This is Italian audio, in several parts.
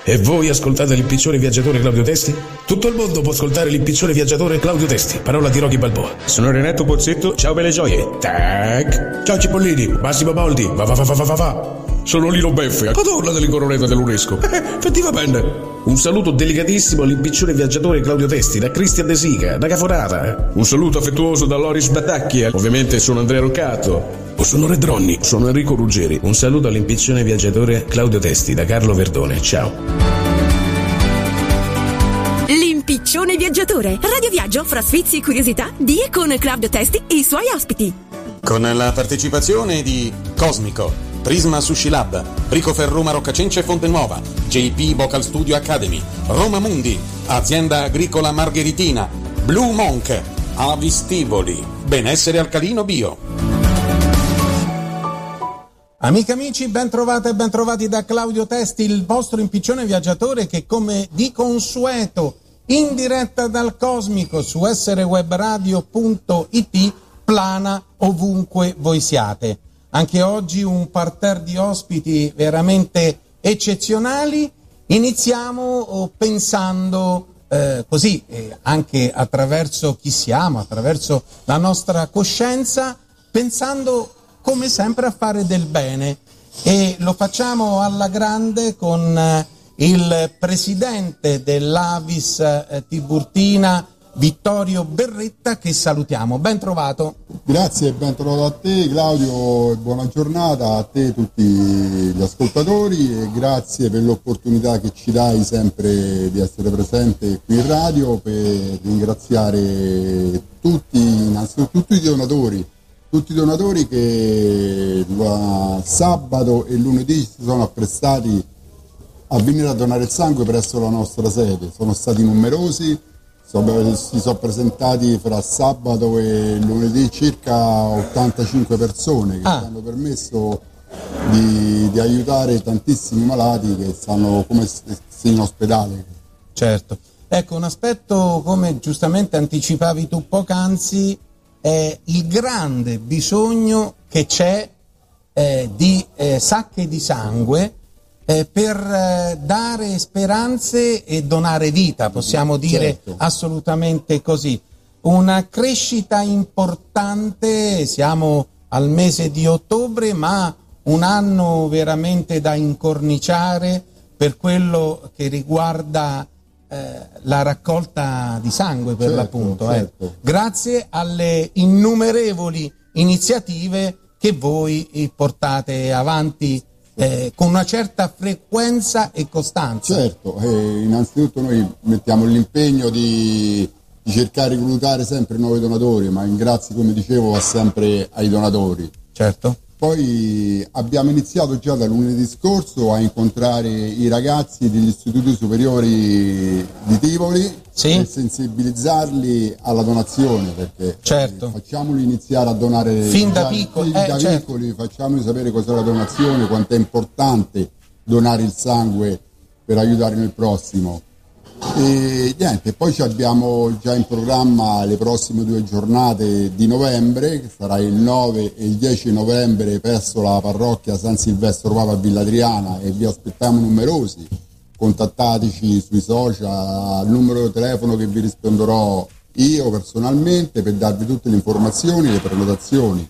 E voi ascoltate l'impiccione viaggiatore Claudio Testi? Tutto il mondo può ascoltare l'impiccione viaggiatore Claudio Testi, parola di Rocky Balboa. Sono Renato Pozzetto, ciao belle gioie. Tac. Ciao Cipollini, Massimo Boldi, va. Sono Lino Beffe, Madonna delle coronette dell'UNESCO. Effettivamente. Un saluto delicatissimo all'impiccione viaggiatore Claudio Testi, da Cristian De Sica, da Caforata. Un saluto affettuoso da Loris Batacchia. Ovviamente sono Andrea Roccato. O sono Redronni, sono Enrico Ruggeri. Un saluto all'impiccione viaggiatore Claudio Testi, da Carlo Verdone. Ciao. L'impiccione viaggiatore. Radioviaggio fra sfizi e curiosità di e con Claudio Testi e i suoi ospiti. Con la partecipazione di Cosmico, Prisma Sushi Lab, Rico Ferruma Roccacence Fonte Nuova, JP Vocal Studio Academy, Roma Mundi, Azienda Agricola Margheritina, Blue Monk, Avis Tivoli, Benessere Alcalino Bio. Amiche e amici, ben trovate e ben trovati da Claudio Testi, il vostro impiccione viaggiatore che come di consueto in diretta dal Cosmico su srwebradio.it plana ovunque voi siate. Anche oggi un parterre di ospiti veramente eccezionali. Iniziamo pensando così, anche attraverso chi siamo, attraverso la nostra coscienza, pensando come sempre a fare del bene, e lo facciamo alla grande con il presidente dell'Avis Tiburtina, Vittorio Berretta, che salutiamo. Ben trovato. Grazie, ben trovato a te Claudio, buona giornata a te e tutti gli ascoltatori, e grazie per l'opportunità che ci dai sempre di essere presente qui in radio, per ringraziare tutti, innanzitutto tutti i donatori che sabato e lunedì si sono apprestati a venire a donare il sangue presso la nostra sede. Sono stati numerosi, si sono presentati fra sabato e lunedì circa 85 persone che ci hanno permesso di aiutare tantissimi malati che stanno come se in ospedale. Certo. Ecco, un aspetto, come giustamente anticipavi tu poc'anzi, è il grande bisogno che c'è di sacche di sangue per dare speranze e donare vita, possiamo dire. Certo. Assolutamente così. Una crescita importante, siamo al mese di ottobre, ma un anno veramente da incorniciare per quello che riguarda la raccolta di sangue, per l'appunto. Certo. Grazie alle innumerevoli iniziative che voi portate avanti con una certa frequenza e costanza. Certo, innanzitutto noi mettiamo l'impegno di cercare di reclutare sempre nuovi donatori, ma grazie, come dicevo, sempre ai donatori. Certo. Poi abbiamo iniziato già da lunedì scorso a incontrare i ragazzi degli istituti superiori di Tivoli, sì, per sensibilizzarli alla donazione, perché certo, facciamoli iniziare a donare fin da piccoli, certo, facciamoli sapere cos'è la donazione, quanto è importante donare il sangue per aiutare il prossimo. E niente, poi abbiamo già in programma le prossime 2 giornate di novembre, che sarà il 9 e il 10 novembre presso la parrocchia San Silvestro Papa a Villa Adriana, e vi aspettiamo numerosi. Contattateci sui social al numero di telefono che vi risponderò io personalmente per darvi tutte le informazioni, le prenotazioni.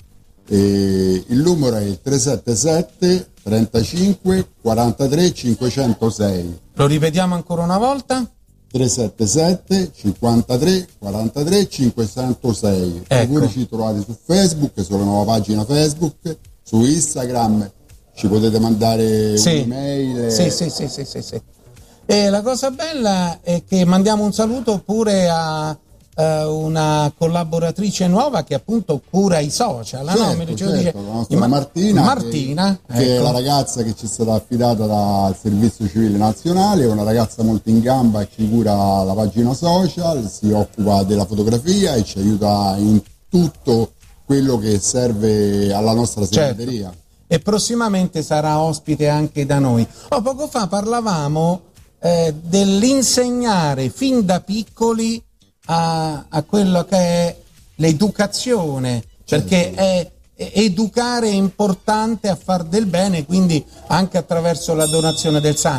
E il numero è il 377 35 43 506. Lo ripetiamo ancora una volta? 377 53 43 506. Ecco. Oppure ci trovate su Facebook, sulla nuova pagina Facebook, su Instagram, ci potete mandare un'email. Sì. E la cosa bella è che mandiamo un saluto pure a una collaboratrice nuova che appunto cura i social, certo, no? Mi dicevo, certo, la nostra Martina, che ecco, è la ragazza che ci è stata affidata dal Servizio Civile Nazionale, è una ragazza molto in gamba e ci cura la pagina social, si occupa della fotografia e ci aiuta in tutto quello che serve alla nostra segreteria. Certo. E prossimamente sarà ospite anche da noi. Poco fa parlavamo dell'insegnare fin da piccoli a quello che è l'educazione, perché è educare è importante a far del bene, quindi anche attraverso la donazione del sangue.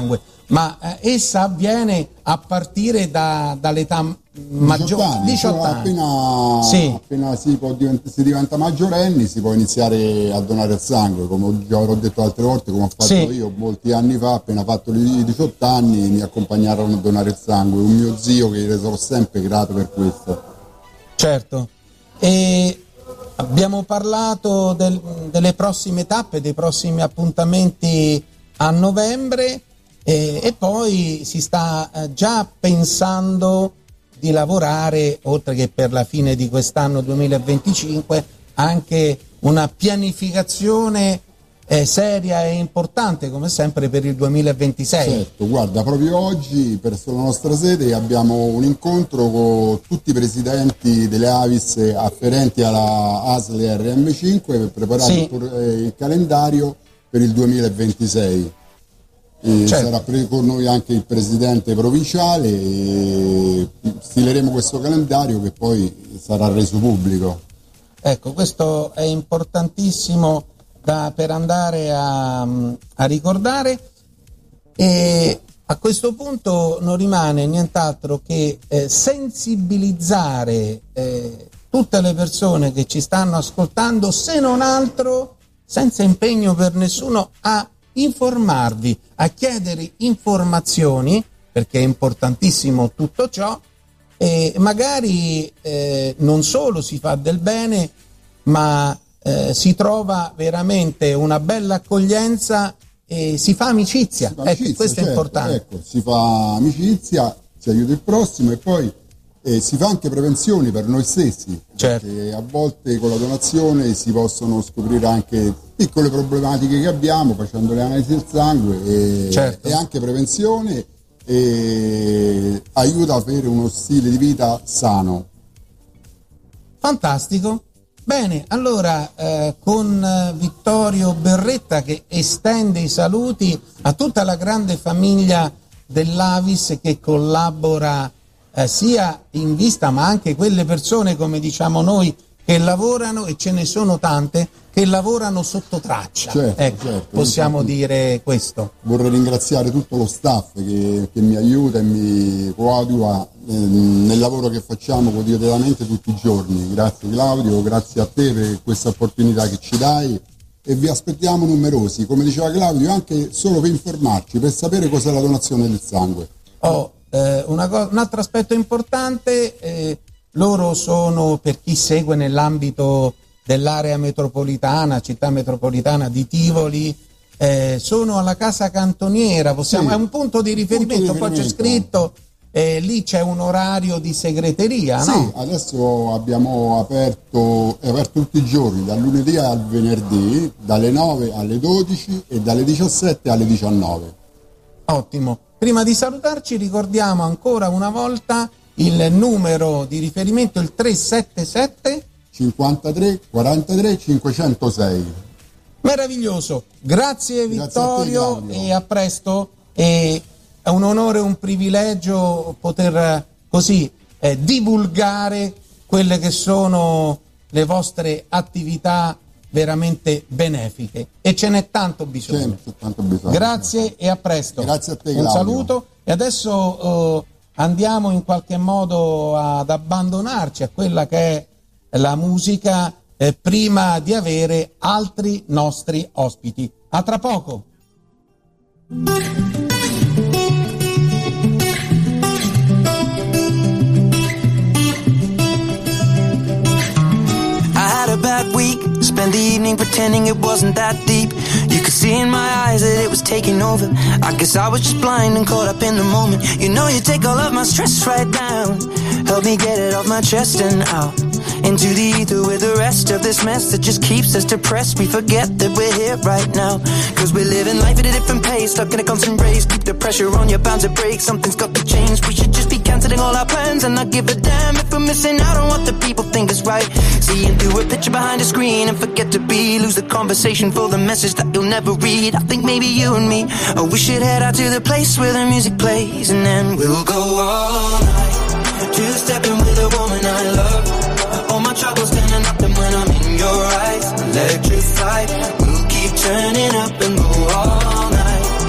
ma essa avviene a partire dall'età maggiore, 18 anni. Appena si diventa maggiorenni si può iniziare a donare il sangue, come già ho detto altre volte, come ho fatto io molti anni fa. Appena fatto i 18 anni mi accompagnarono a donare il sangue, un mio zio che gli sono sempre grato per questo. Certo. E abbiamo parlato delle prossime tappe, dei prossimi appuntamenti a novembre, e poi si sta già pensando di lavorare, oltre che per la fine di quest'anno 2025, anche una pianificazione seria e importante, come sempre, per il 2026. Certo, guarda, proprio oggi presso la nostra sede abbiamo un incontro con tutti i presidenti delle Avis afferenti alla ASL RM5 per preparare il calendario per il 2026. Sarà con noi anche il presidente provinciale e stileremo questo calendario che poi sarà reso pubblico. Ecco, questo è importantissimo per andare a ricordare, e a questo punto non rimane nient'altro che sensibilizzare tutte le persone che ci stanno ascoltando, se non altro senza impegno per nessuno, a informarvi, a chiedere informazioni, perché è importantissimo tutto ciò, e magari non solo si fa del bene, ma si trova veramente una bella accoglienza e si fa amicizia. Questo è importante. Ecco, si fa amicizia, si aiuta il prossimo e poi si fa anche prevenzioni per noi stessi, perché a volte con la donazione si possono scoprire anche piccole problematiche che abbiamo facendo le analisi del sangue e anche prevenzione, e aiuta a avere uno stile di vita sano. Fantastico. Bene, allora con Vittorio Berretta, che estende i saluti a tutta la grande famiglia dell'Avis che collabora sia in vista, ma anche quelle persone, come diciamo noi, che lavorano, e ce ne sono tante, che lavorano sotto traccia. Certo, possiamo dire questo. Vorrei ringraziare tutto lo staff che mi aiuta e mi coadiuva nel lavoro che facciamo quotidianamente tutti i giorni. Grazie Claudio, grazie a te per questa opportunità che ci dai, e vi aspettiamo numerosi, come diceva Claudio, anche solo per informarci, per sapere cos'è la donazione del sangue. Un altro aspetto importante, loro sono, per chi segue nell'ambito dell'area metropolitana, città metropolitana di Tivoli, sono alla Casa Cantoniera, è un punto di riferimento, poi c'è scritto, lì c'è un orario di segreteria, no? Sì, adesso abbiamo aperto tutti i giorni, dal lunedì al venerdì, dalle 9 alle 12 e dalle 17 alle 19. Ottimo. Prima di salutarci ricordiamo ancora una volta il numero di riferimento, il 377 53 43 506. Meraviglioso, grazie Vittorio, e a presto. È un onore e un privilegio poter così divulgare quelle che sono le vostre attività veramente benefiche, e ce n'è tanto bisogno. Grazie e a presto. Grazie a te, un saluto, e adesso andiamo in qualche modo ad abbandonarci a quella che è la musica, prima di avere altri nostri ospiti. A tra poco. Bad week, spend the evening pretending it wasn't that deep. You could see in my eyes that it was taking over. I guess I was just blind and caught up in the moment. You know you take all of my stress right down, help me get it off my chest and out into the ether with the rest of this mess that just keeps us depressed. We forget that we're here right now, cause we're living life at a different pace, stuck in a constant race. Keep the pressure on, you're bound to break. Something's got to change. We should just be cancelling all our plans and not give a damn if we're missing out on what the people think is right. Seeing through a picture behind a screen and forget to be, lose the conversation for the message that you'll never read. I think maybe you and me, we should head out to the place where the music plays, and then we'll go all night, two-stepping with a woman I love. All my troubles turning up, and when I'm in your eyes, electrified. We'll keep turning up and go all night. We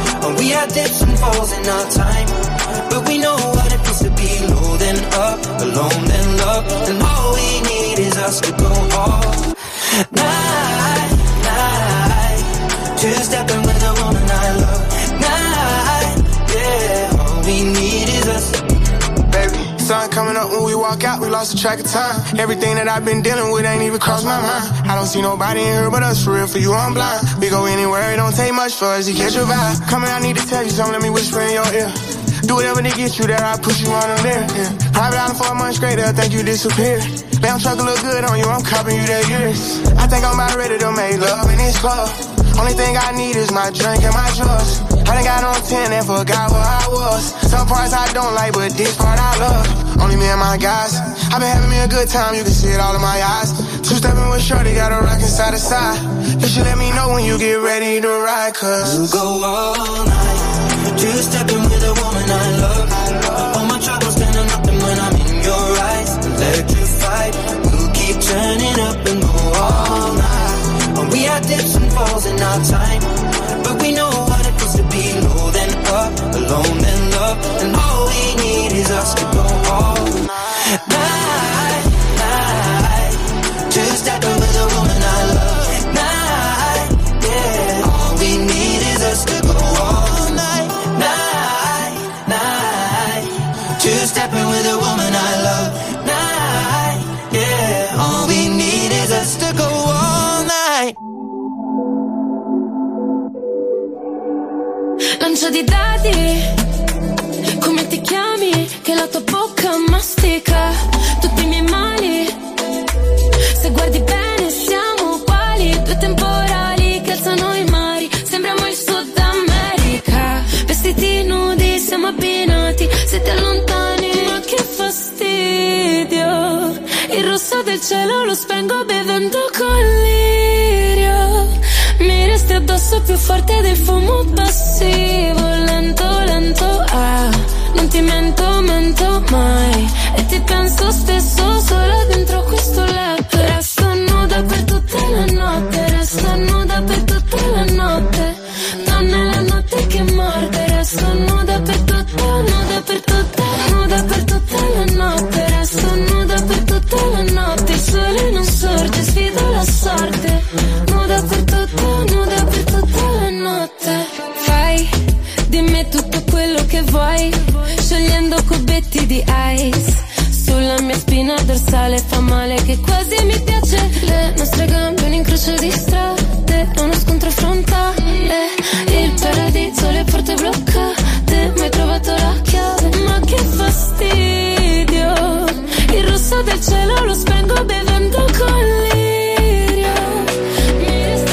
We had dips and falls in our time, but we know what it feels to be low then up, alone then love, and all we need is us to go all night, night, two-stepping with a woman I love, night, yeah, all we need is us. Baby, sun coming up when we walk out, we lost the track of time. Everything that I've been dealing with ain't even crossed my mind. I don't see nobody in here but us, for real, for you I'm blind. We go anywhere, it don't take much for us to catch your vibe. Coming, I need to tell you something, let me whisper in your ear. Do whatever to get you there, I push you on the there. Yeah. Private island for a month straight, they'll think you disappeared. Lamb truck look good on you, I'm copping you that years. I think I'm about ready to make love in this club. Only thing I need is my drink and my drugs. I done got on 10 and forgot where I was. Some parts I don't like, but this part I love. Only me and my guys. I've been having me a good time, you can see it all in my eyes. Two-stepping with shorty, got a rock inside the side. You should let me know when you get ready to ride, cause we'll go all night, two-stepping with a woman I love. All my troubles turning nothing when I'm in your eyes. Electrified, we'll keep turning up and go all night. We had dips and falls in our time, but we know what it feels to be low then up, alone then love, and all we need is us to go all night, night, two-stepping with a woman I love, night, yeah, all we need is us to go all night, night, night, two-stepping with a woman I love, night, yeah, all we need is us to go all night. Lancio di dadi, come ti chiami? Che la tua bocca mastica tutti i miei mali. Se guardi bene siamo uguali, due temporali che alzano i mari. Sembriamo il Sud America, vestiti nudi siamo abbinati. Se ti allontani, ma che fastidio. Il rosso del cielo lo spengo bevendo collirio. Mi resti addosso più forte del fumo passivo. Lento, lento, ah, non ti mento, mento mai. E ti penso spesso solo dentro questo letto. Resto nuda per tutta la notte, resto nuda per tutta la notte. Non è la notte che morde, resto nuda per tutta, nuda per tutta, nuda per tutta la notte. Resto nuda per tutta la notte, il sole non sorge, sfido la sorte. Nuda per tutta, nuda per tutta la notte. Fai di me tutto quello che vuoi, sciogliendo cubetti di ice. Sulla mia spina dorsale fa male che quasi mi piace. Le nostre gambe un incrocio di strade, uno scontro frontale. Il paradiso, le porte bloccate, mai trovato la chiave. Ma che fastidio, il rosso del cielo lo spengo bevendo collirio. Mi resta...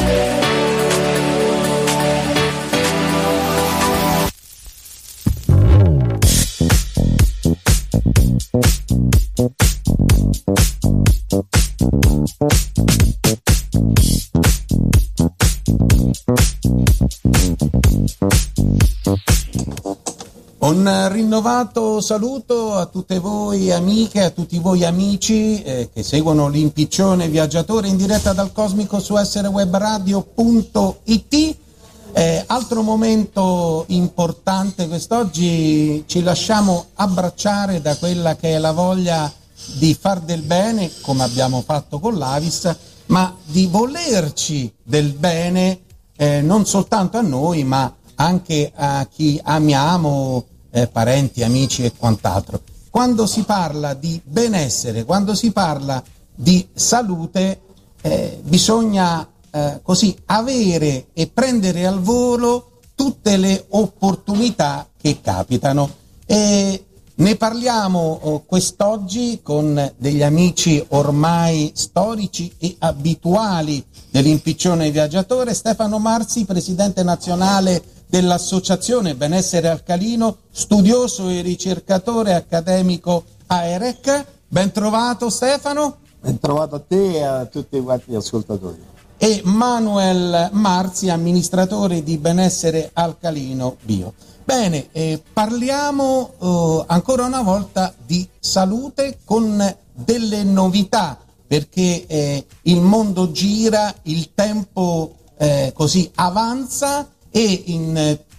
Un rinnovato saluto a tutte voi amiche, a tutti voi amici che seguono l'Impiccione Viaggiatore in diretta dal Cosmico su srwebradio.it. Altro momento importante quest'oggi, ci lasciamo abbracciare da quella che è la voglia di far del bene, come abbiamo fatto con l'Avis, ma di volerci del bene non soltanto a noi, ma anche a chi amiamo, parenti, amici e quant'altro. Quando si parla di benessere, quando si parla di salute, bisogna così avere e prendere al volo tutte le opportunità che capitano. E ne parliamo quest'oggi con degli amici ormai storici e abituali dell'Impiccione Viaggiatore. Stefano Marzi, presidente nazionale dell'Associazione Benessere Alcalino, studioso e ricercatore accademico AEREC. Ben trovato Stefano. Ben trovato a te e a tutti quanti gli ascoltatori. E Manuel Marzi, amministratore di Benessere Alcalino Bio. Bene, parliamo ancora una volta di salute con delle novità, perché il mondo gira, il tempo così avanza e in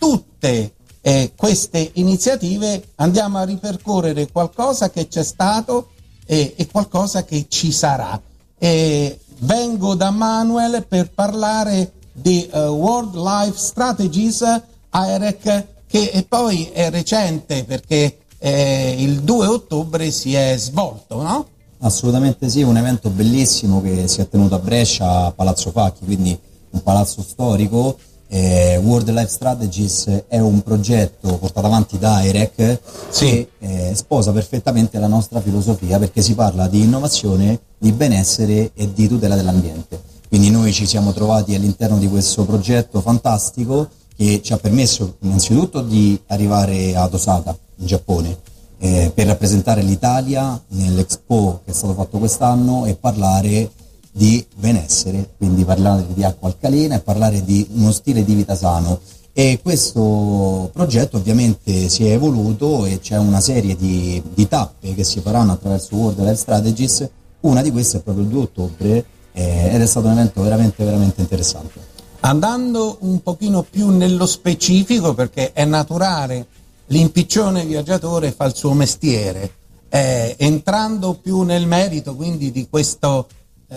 tutte queste iniziative andiamo a ripercorrere qualcosa che c'è stato e qualcosa che ci sarà. Vengo da Manuel per parlare di World Life Strategies, IREC, che poi è recente perché il 2 ottobre si è svolto, no? Assolutamente sì, un evento bellissimo che si è tenuto a Brescia a Palazzo Facchi, quindi un palazzo storico. World Life Strategies è un progetto portato avanti da IREC che sposa perfettamente la nostra filosofia, perché si parla di innovazione, di benessere e di tutela dell'ambiente. Quindi noi ci siamo trovati all'interno di questo progetto fantastico che ci ha permesso innanzitutto di arrivare ad Osaka, in Giappone, per rappresentare l'Italia nell'Expo che è stato fatto quest'anno e parlare di benessere, quindi parlare di acqua alcalina e parlare di uno stile di vita sano. E questo progetto ovviamente si è evoluto e c'è una serie di tappe che si faranno attraverso World Life Strategies. Una di queste è proprio il 2 ottobre ed è stato un evento veramente veramente interessante. Andando un pochino più nello specifico, perché è naturale, l'impiccione viaggiatore fa il suo mestiere, entrando più nel merito quindi di questo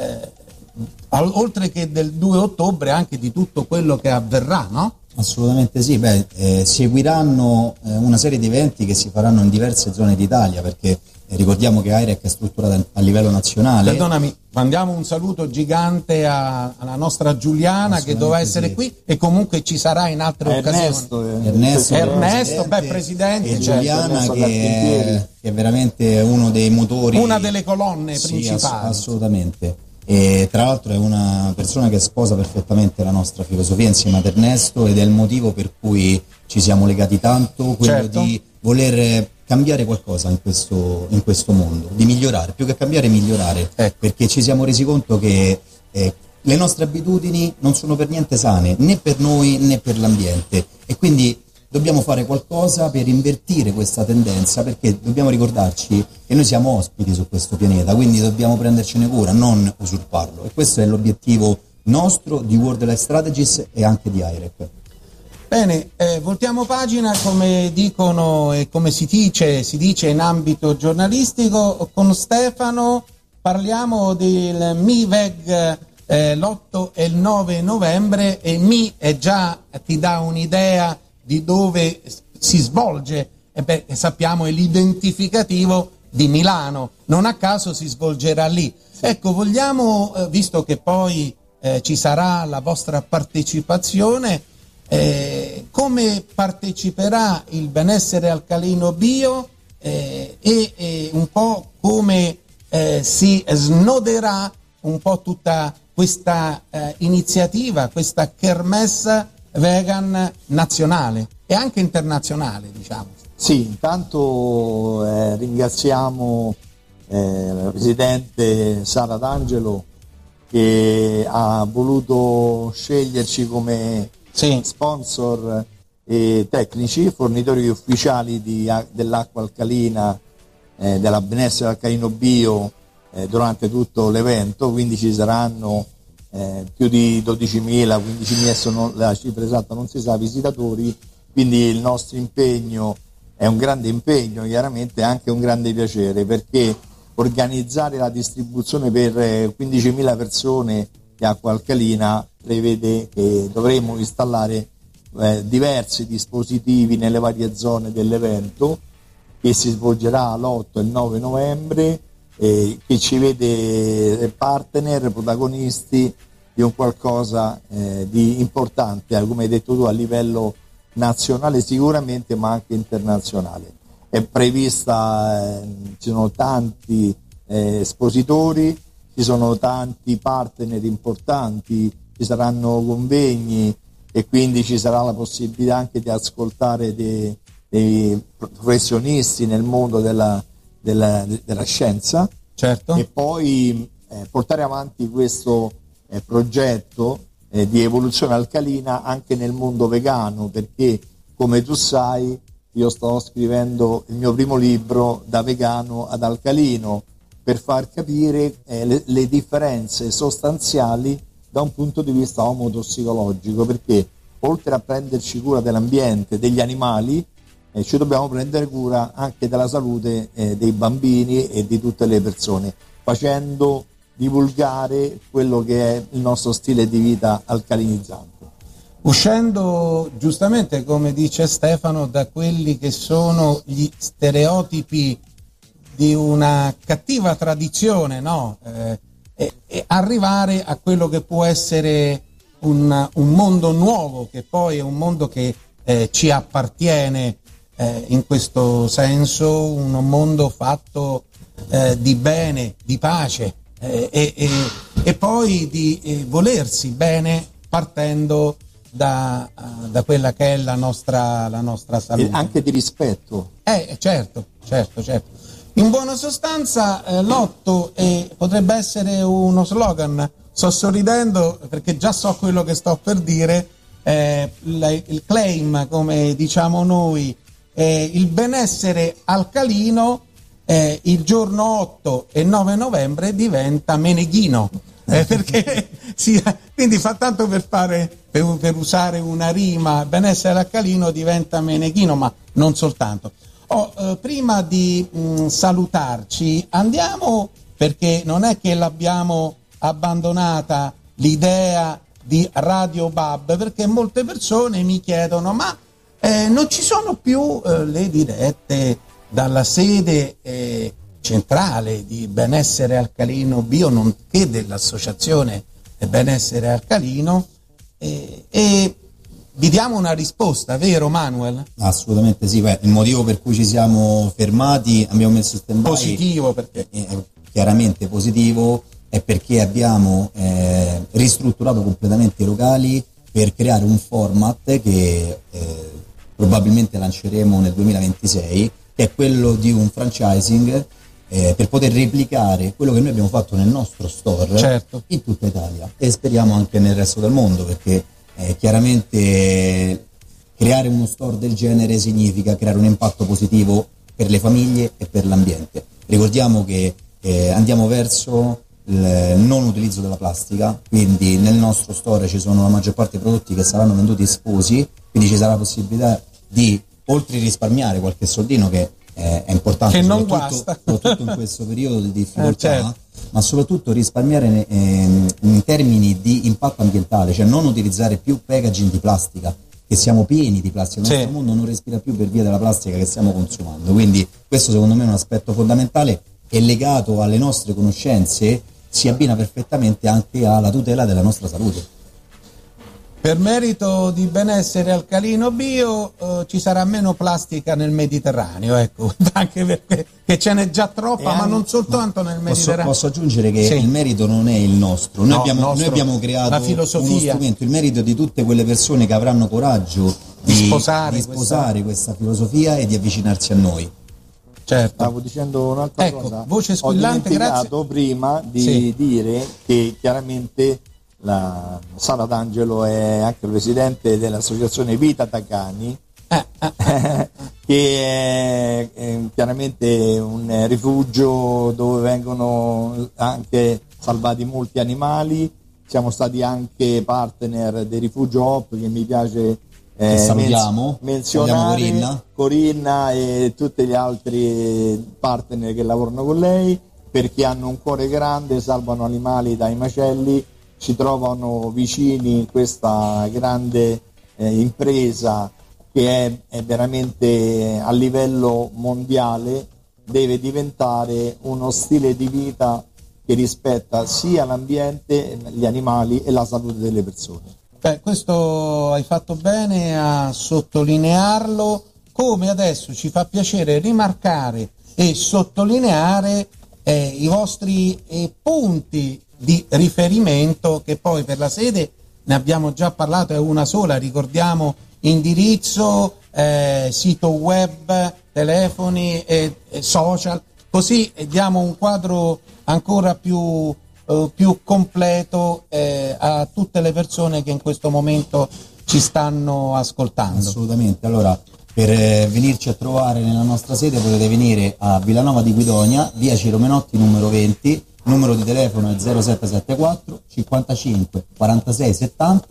oltre che del 2 ottobre anche di tutto quello che avverrà, no? Assolutamente sì, seguiranno una serie di eventi che si faranno in diverse zone d'Italia, perché ricordiamo che IREC è strutturata a livello nazionale. Perdonami, mandiamo un saluto gigante alla nostra Giuliana che doveva essere qui e comunque ci sarà in altre occasioni. Ernesto, presidente. E Giuliana che è veramente uno dei motori. Una delle colonne principali. Assolutamente. E tra l'altro è una persona che sposa perfettamente la nostra filosofia insieme ad Ernesto, ed è il motivo per cui ci siamo legati tanto, quello di voler cambiare qualcosa in questo mondo, di migliorare, più che cambiare migliorare, perché ci siamo resi conto che le nostre abitudini non sono per niente sane, né per noi né per l'ambiente, e quindi dobbiamo fare qualcosa per invertire questa tendenza, perché dobbiamo ricordarci che noi siamo ospiti su questo pianeta, quindi dobbiamo prendercene cura, non usurparlo, e questo è l'obiettivo nostro di World Life Strategies e anche di IREC. Bene, voltiamo pagina, come dicono e come si dice in ambito giornalistico. Con Stefano parliamo del MIVEG l'8 e il 9 novembre, e già ti dà un'idea di dove si svolge, sappiamo è l'identificativo di Milano, non a caso si svolgerà lì. Ecco, vogliamo, visto che poi ci sarà la vostra partecipazione, come parteciperà il benessere alcalino bio e un po' come si snoderà un po' tutta questa iniziativa, questa kermesse vegan nazionale e anche internazionale, diciamo. Sì, intanto ringraziamo la Presidente Sara D'Angelo che ha voluto sceglierci come sponsor e tecnici, fornitori ufficiali dell'acqua alcalina, della benessere alcalino bio durante tutto l'evento, quindi ci saranno più di 12.000, 15.000, la cifra esatta non si sa, visitatori, quindi il nostro impegno è un grande impegno, chiaramente anche un grande piacere, perché organizzare la distribuzione per 15.000 persone di acqua alcalina prevede che dovremo installare diversi dispositivi nelle varie zone dell'evento, che si svolgerà l'8 e il 9 novembre, che ci vede partner, protagonisti di un qualcosa di importante, come hai detto tu, a livello nazionale sicuramente, ma anche internazionale. È prevista, ci sono tanti espositori, ci sono tanti partner importanti, ci saranno convegni e quindi ci sarà la possibilità anche di ascoltare dei professionisti nel mondo della scienza, certo. E poi portare avanti questo progetto di evoluzione alcalina anche nel mondo vegano, perché come tu sai io sto scrivendo il mio primo libro da vegano ad alcalino, per far capire le differenze sostanziali da un punto di vista omotossicologico, perché oltre a prenderci cura dell'ambiente, degli animali, ci dobbiamo prendere cura anche della salute dei bambini e di tutte le persone, facendo divulgare quello che è il nostro stile di vita alcalinizzante. Uscendo giustamente, come dice Stefano, da quelli che sono gli stereotipi di una cattiva tradizione, no? E arrivare a quello che può essere un mondo nuovo, che poi è un mondo che ci appartiene, in questo senso, un mondo fatto di bene, di pace, e poi di volersi bene, partendo da quella che è la nostra salute. E anche di rispetto. Certo. In buona sostanza, l'otto potrebbe essere uno slogan. Sto sorridendo perché già so quello che sto per dire. Il claim, come diciamo noi, il benessere alcalino, il giorno 8 e 9 novembre diventa meneghino. Perché quindi fa tanto per usare una rima, benessere alcalino diventa meneghino, ma non soltanto. Prima di salutarci, andiamo, perché non è che l'abbiamo abbandonata l'idea di Radio Bab, perché molte persone mi chiedono: ma non ci sono più le dirette dalla sede centrale di Benessere Alcalino Bio, nonché dell'associazione Benessere Alcalino, e vi diamo una risposta, vero Manuel? Assolutamente sì. Il motivo per cui ci siamo fermati, abbiamo messo in stand-by, positivo, perché chiaramente positivo, è perché abbiamo ristrutturato completamente i locali per creare un format che probabilmente lanceremo nel 2026, che è quello di un franchising, per poter replicare quello che noi abbiamo fatto nel nostro store, certo, in tutta Italia, e speriamo anche nel resto del mondo, perché chiaramente creare uno store del genere significa creare un impatto positivo per le famiglie e per l'ambiente. Ricordiamo che andiamo verso il non utilizzo della plastica, quindi nel nostro store ci sono la maggior parte dei prodotti che saranno venduti sposi, quindi ci sarà la possibilità di, oltre a risparmiare qualche soldino, che è importante, che non guasta, soprattutto in questo periodo di difficoltà, certo, ma soprattutto risparmiare in termini di impatto ambientale, cioè non utilizzare più packaging di plastica, che siamo pieni di plastica, il nostro mondo non respira più per via della plastica che stiamo consumando, quindi questo secondo me è un aspetto fondamentale e legato alle nostre conoscenze, si abbina perfettamente anche alla tutela della nostra salute. Per merito di Benessere Alcalino Bio ci sarà meno plastica nel Mediterraneo, ecco, anche perché che ce n'è già troppa, ma non soltanto nel Mediterraneo. Posso aggiungere che il merito non è il nostro, noi abbiamo creato la filosofia, uno strumento, il merito di tutte quelle persone che avranno coraggio di sposare questa filosofia e di avvicinarsi a noi. Certo. Stavo dicendo un'altra cosa, voce squillante, ho dimenticato prima di dire che chiaramente la Sara D'Angelo è anche presidente dell'associazione Vita Tacani, che è chiaramente un rifugio dove vengono anche salvati molti animali. Siamo stati anche partner del rifugio Hop, che mi piace menzionare, Corinna e tutti gli altri partner che lavorano con lei, perché hanno un cuore grande, salvano animali dai macelli, ci trovano vicini in questa grande impresa che è veramente a livello mondiale, deve diventare uno stile di vita che rispetta sia l'ambiente, gli animali e la salute delle persone. Questo hai fatto bene a sottolinearlo, come adesso ci fa piacere rimarcare e sottolineare i vostri punti di riferimento, che poi per la sede ne abbiamo già parlato, è una sola, ricordiamo indirizzo, sito web, telefoni e social, così diamo un quadro ancora più completo a tutte le persone che in questo momento ci stanno ascoltando. Assolutamente. Allora, per venirci a trovare nella nostra sede potete venire a Villanova di Guidonia, via Ciro Menotti numero 20, numero di telefono è 0774 55 46 70,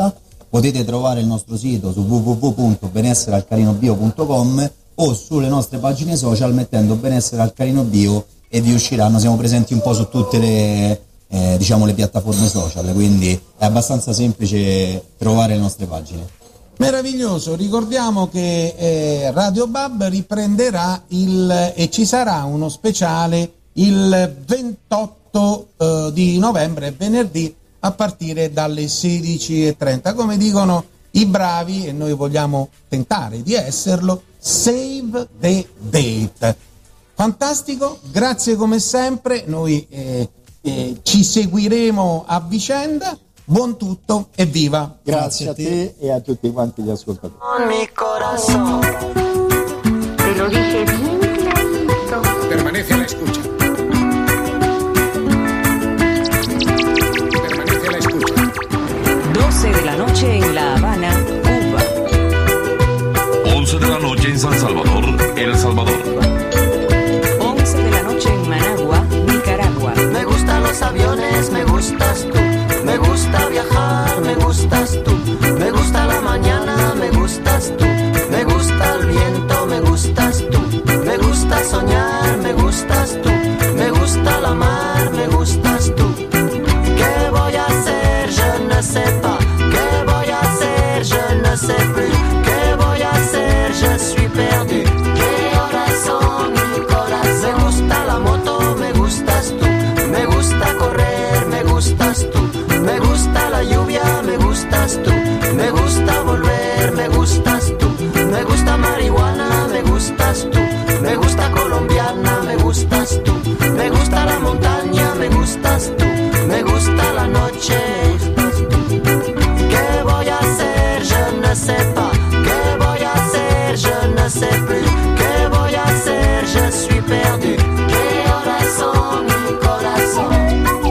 potete trovare il nostro sito su www.benesserealcarinobio.com o sulle nostre pagine social mettendo Benessere Alcarino Bio e vi usciranno. Siamo presenti un po' su tutte le piattaforme social, quindi è abbastanza semplice trovare le nostre pagine. Meraviglioso, ricordiamo che Radio Bab riprenderà e ci sarà uno speciale il 28 di novembre, venerdì, a partire dalle 16:30. Come dicono i bravi, e noi vogliamo tentare di esserlo, save the date. Fantastico, grazie come sempre, noi ci seguiremo a vicenda. Buon tutto e viva! Grazie a te e a tutti quanti gli ascoltatori. Mi corazón. Te lo dije bien clarito. Permanece a la escucha. Permanece a la escucha. 12 de la noche en La Habana, Cuba. 11 de la noche en San Salvador, El Salvador. 11 de la noche en Managua, Nicaragua. Me gustan los aviones, me gustas tú. Me gusta viajar, me gustas tú. Me gusta la mañana, me gustas tú. Me gusta el viento, me gustas tú. Me gusta soñar, me gustas tú. Me gusta la mar, me gustas tú. ¿Qué voy a hacer? Je ne sais pas. ¿Qué voy a hacer? Je ne sais plus. ¿Qué voy a hacer? Je suis perdu. ¿Qué horas son? Mi corazón. Me gusta la moto, me gustas tú. Me gusta correr, me gustas tú. Me gusta la lluvia, me gustas tú. Me gusta volver, me gustas tú. Me gusta marihuana, me gustas tú. Me gusta colombiana, me gustas tú. Me gusta la montaña, me gustas tú. Me gusta la noche, me gustas tú. ¿Qué voy a hacer? Je ne sais pas. ¿Qué voy a hacer? Je ne sais plus. ¿Qué voy a hacer? Je suis perdu. ¿Qué horas son? Mi corazón.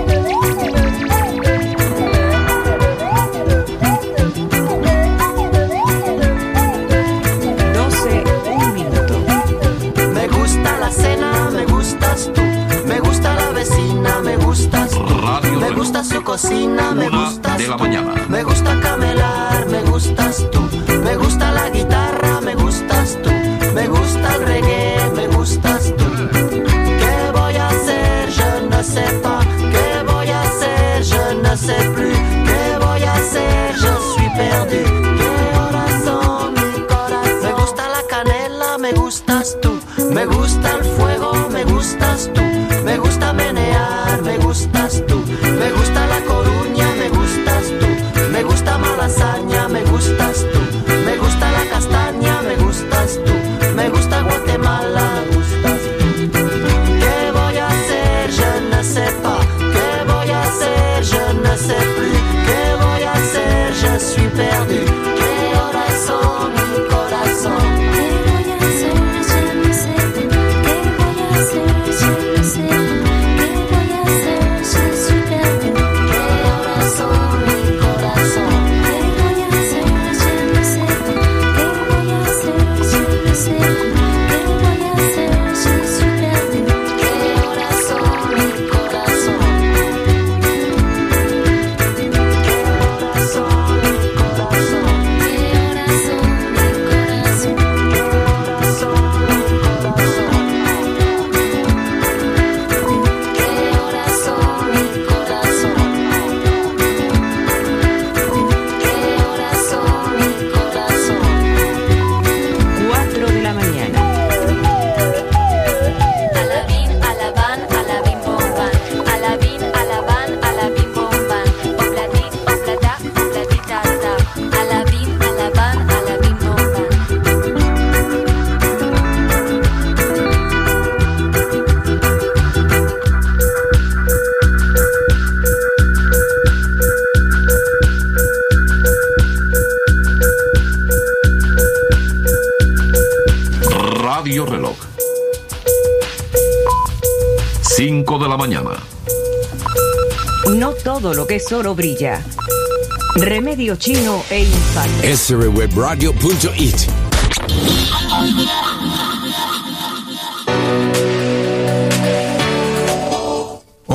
1 minuto. Me gusta la cena, me gustas tú. Me gusta la vecina, me gustas tú. Radio Me gusta su cocina, me 1 gustas de la tú. mañana. Me gusta camelar, me gustas tú. Me gusta la guitarra, me gustas tú. Me gusta el reggae, me gustas tú. ¿Qué voy a hacer? Je ne sais pas. ¿Qué voy a hacer? Je ne sais plus. ¿Qué voy a hacer? Je suis perdu. ¿Qué horas son? Mi corazón. Me gusta la canela, me gustas tú. Me gusta el fuego, me gustas tú. Me gusta menear, me gustas tú. Me gusta la Coruña, me gustas tú. Me gusta Malasaña, me gustas tú. Me gusta la castaña, me gustas tú. Me gusta Guatemala, me gustas tú. ¿Qué voy a hacer? Je ne sais pas. ¿Qué voy a hacer? Je ne sais plus. ¿Qué voy a hacer? Je suis perdu. ¿Qué horas son? Mi corazón. ¿Qué voy a hacer? Je ne sais plus. ¿Qué voy a hacer? Je ne sais plus. ¿Qué voy a hacer? Je suis perdu. ¿Qué horas son? Mi corazón. ¿Qué voy a hacer? Je ne sais plus. ¿Qué voy a hacer? Je ne sais plus. ¿Qué voy a hacer? Je suis perdu. ¿Qué horas son? Mi corazón. ¿Qué horas son? Mi corazón. ¿Qué horas son? Mi corazón. ¿Qué horas son? Mi corazón. ¿Qué horas son? Mi corazón. ¿Qué horas son? Mi corazón. 4 de la mañana. Alabín, alabán, alabín, bombán. Alabín, alabán, alabín, bombán. Obladín, obladá, obladita, ta. Alabín, alabán, alabín, bombán. Radio Reloj. 5 de la mañana. No todo lo que es oro brilla. Remedio chino e infante. srwebradio.it.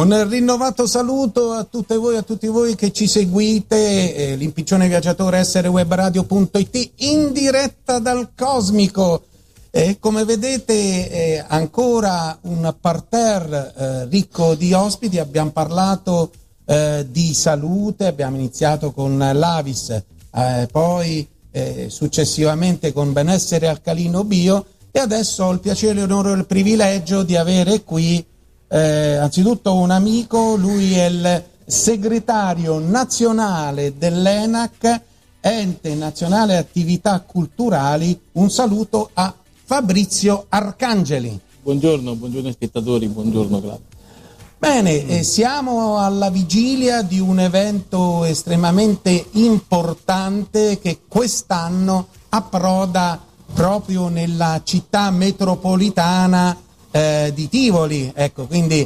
Un rinnovato saluto a tutte voi, a tutti voi che ci seguite, l'impiccione viaggiatore srwebradio.it in diretta dal Cosmico. Come vedete ancora un parterre ricco di ospiti, abbiamo parlato di salute, abbiamo iniziato con l'Avis, poi successivamente con benessere alcalino bio e adesso ho il piacere, l'onore e il privilegio di avere qui anzitutto un amico. Lui è il segretario nazionale dell'ENAC, Ente Nazionale Attività Culturali. Un saluto a Fabrizio Arcangeli. Buongiorno spettatori, buongiorno Claudio. Bene, siamo alla vigilia di un evento estremamente importante che quest'anno approda proprio nella città metropolitana di Tivoli, ecco, quindi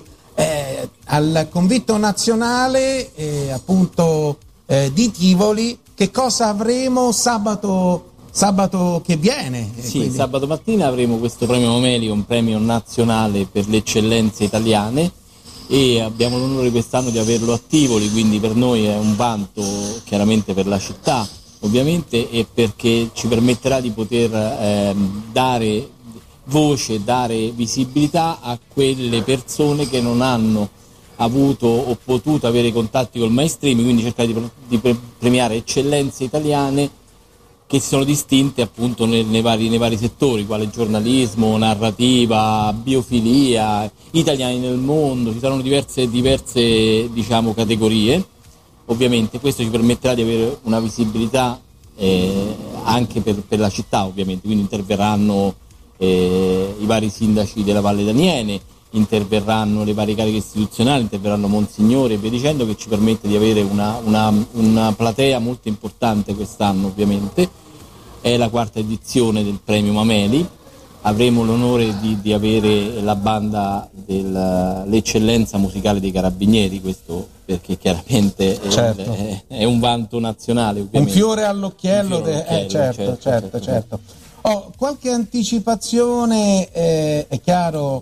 al Convitto Nazionale appunto di Tivoli. Che cosa avremo sabato che viene? Sì, quindi sabato mattina avremo questo premio Mameli, un premio nazionale per le eccellenze italiane, e abbiamo l'onore quest'anno di averlo a Tivoli, quindi per noi è un vanto, chiaramente per la città ovviamente, e perché ci permetterà di poter dare voce, dare visibilità a quelle persone che non hanno avuto o potuto avere contatti col mainstream, quindi cercare di premiare eccellenze italiane che si sono distinte appunto nei vari settori, quale giornalismo, narrativa, biofilia, italiani nel mondo. Ci saranno diverse diciamo categorie. Ovviamente questo ci permetterà di avere una visibilità anche per la città, ovviamente, quindi interverranno i vari sindaci della Valle d'Aniene, interverranno le varie cariche istituzionali, interverranno Monsignori e via dicendo, che ci permette di avere una platea molto importante quest'anno. Ovviamente è la 4ª edizione del premio Mameli. Avremo l'onore di avere la banda dell'eccellenza musicale dei Carabinieri, questo perché chiaramente certo, è un vanto nazionale, ovviamente. Un fiore all'occhiello, certo. Qualche anticipazione, è chiaro,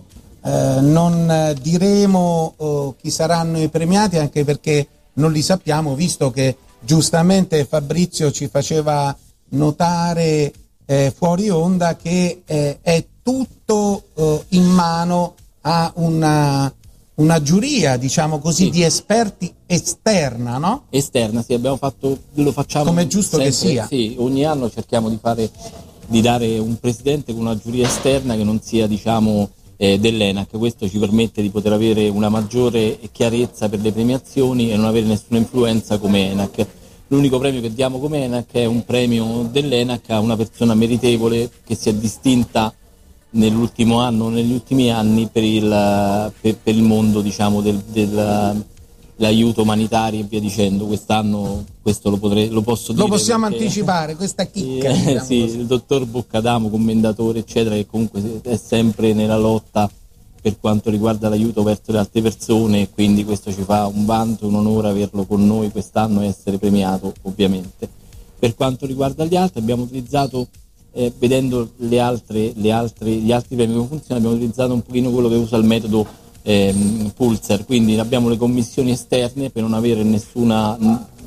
non diremo chi saranno i premiati, anche perché non li sappiamo, visto che giustamente Fabrizio ci faceva notare fuori onda che è tutto in mano a una giuria, diciamo così, sì, di esperti esterna, no? Esterna, sì, lo facciamo come è giusto sempre, che sia. Sì, ogni anno cerchiamo di dare un presidente con una giuria esterna che non sia, diciamo, dell'ENAC. Questo ci permette di poter avere una maggiore chiarezza per le premiazioni e non avere nessuna influenza come ENAC. L'unico premio che diamo come ENAC è un premio dell'ENAC a una persona meritevole che si è distinta nell'ultimo anno, negli ultimi anni per il mondo, diciamo, dell'aiuto umanitario e via dicendo. Quest'anno questo lo posso dire. Lo possiamo anticipare, questa chicca. Diciamo sì, così. Il dottor Boccadamo, commendatore, eccetera, che comunque è sempre nella lotta per quanto riguarda l'aiuto verso le altre persone, e quindi questo ci fa un vanto, un onore averlo con noi quest'anno e essere premiato, ovviamente. Per quanto riguarda gli altri, abbiamo utilizzato, vedendo gli altri premi come funziona, abbiamo utilizzato un pochino quello che usa il metodo Pulsar, quindi abbiamo le commissioni esterne per non avere nessuna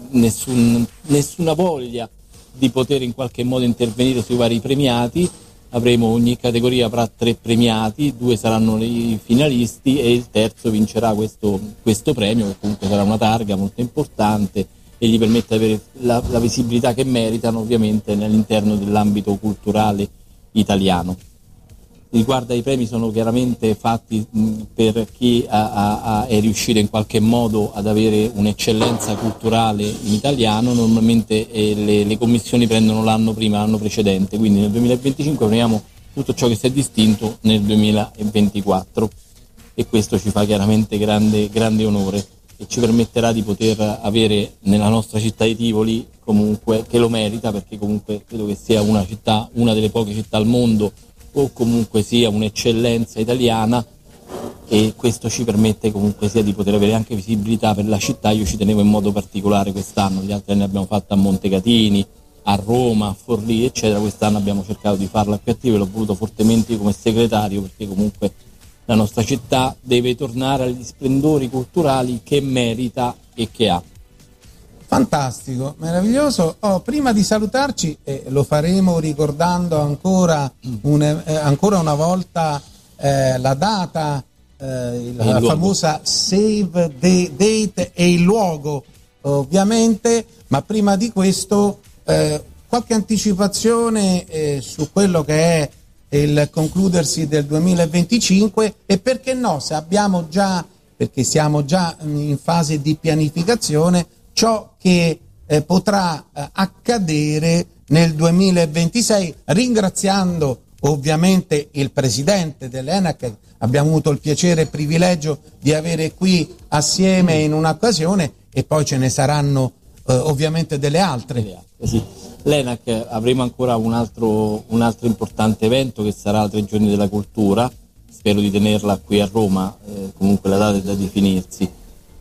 voglia di poter in qualche modo intervenire sui vari premiati. Avremo, ogni categoria avrà 3 premiati, 2 saranno i finalisti e il terzo vincerà questo premio, che comunque sarà una targa molto importante e gli permette di avere la visibilità che meritano, ovviamente, all'interno dell'ambito culturale italiano. Riguardo ai premi, sono chiaramente fatti per chi è riuscito in qualche modo ad avere un'eccellenza culturale in italiano. Normalmente le commissioni prendono l'anno precedente, quindi nel 2025 premiamo tutto ciò che si è distinto nel 2024, e questo ci fa chiaramente grande onore e ci permetterà di poter avere nella nostra città di Tivoli, comunque, che lo merita, perché comunque credo che sia una delle poche città al mondo, o comunque sia un'eccellenza italiana, e questo ci permette comunque sia di poter avere anche visibilità per la città. Io ci tenevo in modo particolare quest'anno, gli altri anni abbiamo fatto a Montecatini, a Roma, a Forlì, eccetera. Quest'anno abbiamo cercato di farla più attiva e l'ho voluto fortemente io come segretario, perché comunque la nostra città deve tornare agli splendori culturali che merita e che ha. Fantastico, meraviglioso. Prima di salutarci, lo faremo ricordando ancora una volta la data, la famosa save the date e il luogo, ovviamente, ma prima di questo qualche anticipazione su quello che è il concludersi del 2025 e perché no, se abbiamo già, perché siamo già in fase di pianificazione, ciò che potrà accadere nel 2026, ringraziando ovviamente il presidente dell'ENAC. Abbiamo avuto il piacere e il privilegio di avere qui assieme in un'occasione e poi ce ne saranno ovviamente delle altre. Sì. L'ENAC avremo ancora un altro importante evento che sarà la 3 giorni della cultura, spero di tenerla qui a Roma, comunque la data è da definirsi.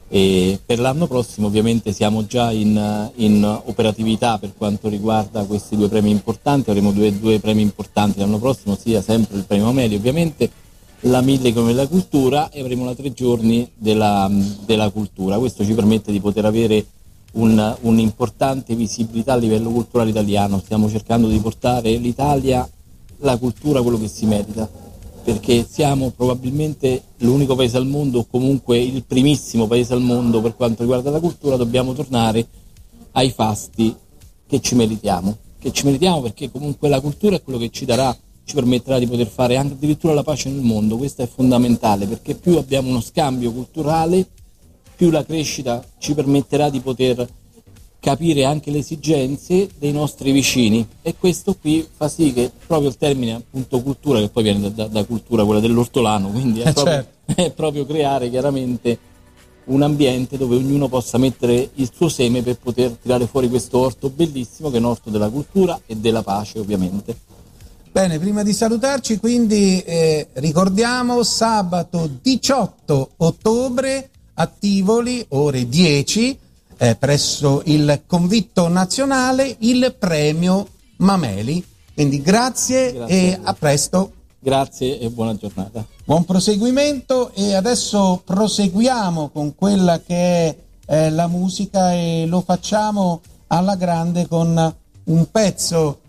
E per l'anno prossimo ovviamente siamo già in operatività per quanto riguarda questi 2 premi importanti. Avremo due premi importanti l'anno prossimo, sia sempre il premio Amelio ovviamente, la 1000 come la cultura, e avremo la 3 giorni della cultura. Questo ci permette di poter avere un'importante visibilità a livello culturale italiano. Stiamo cercando di portare l'Italia, la cultura, quello che si merita, perché siamo probabilmente l'unico paese al mondo, o comunque il primissimo paese al mondo per quanto riguarda la cultura. Dobbiamo tornare ai fasti che ci meritiamo perché comunque la cultura è quello che ci permetterà di poter fare anche addirittura la pace nel mondo. Questo è fondamentale, perché più abbiamo uno scambio culturale, più la crescita ci permetterà di poter capire anche le esigenze dei nostri vicini, e questo qui fa sì che proprio il termine appunto cultura, che poi viene da cultura quella dell'ortolano, quindi è proprio creare chiaramente un ambiente dove ognuno possa mettere il suo seme per poter tirare fuori questo orto bellissimo che è un orto della cultura e della pace ovviamente. Bene, prima di salutarci quindi ricordiamo sabato 18 ottobre a Tivoli, ore 10, presso il Convitto Nazionale, il premio Mameli. Quindi grazie e a presto. Grazie e buona giornata. Buon proseguimento, e adesso proseguiamo con quella che è la musica, e lo facciamo alla grande con un pezzo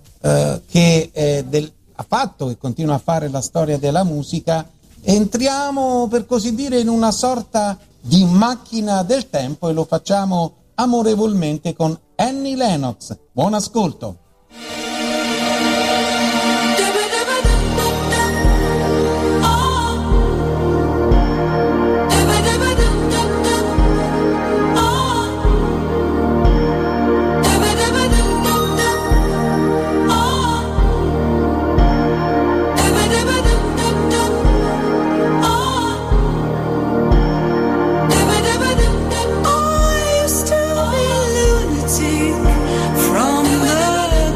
che ha fatto e continua a fare la storia della musica. Entriamo per così dire in una sorta di macchina del tempo e lo facciamo amorevolmente con Annie Lennox. Buon ascolto. From the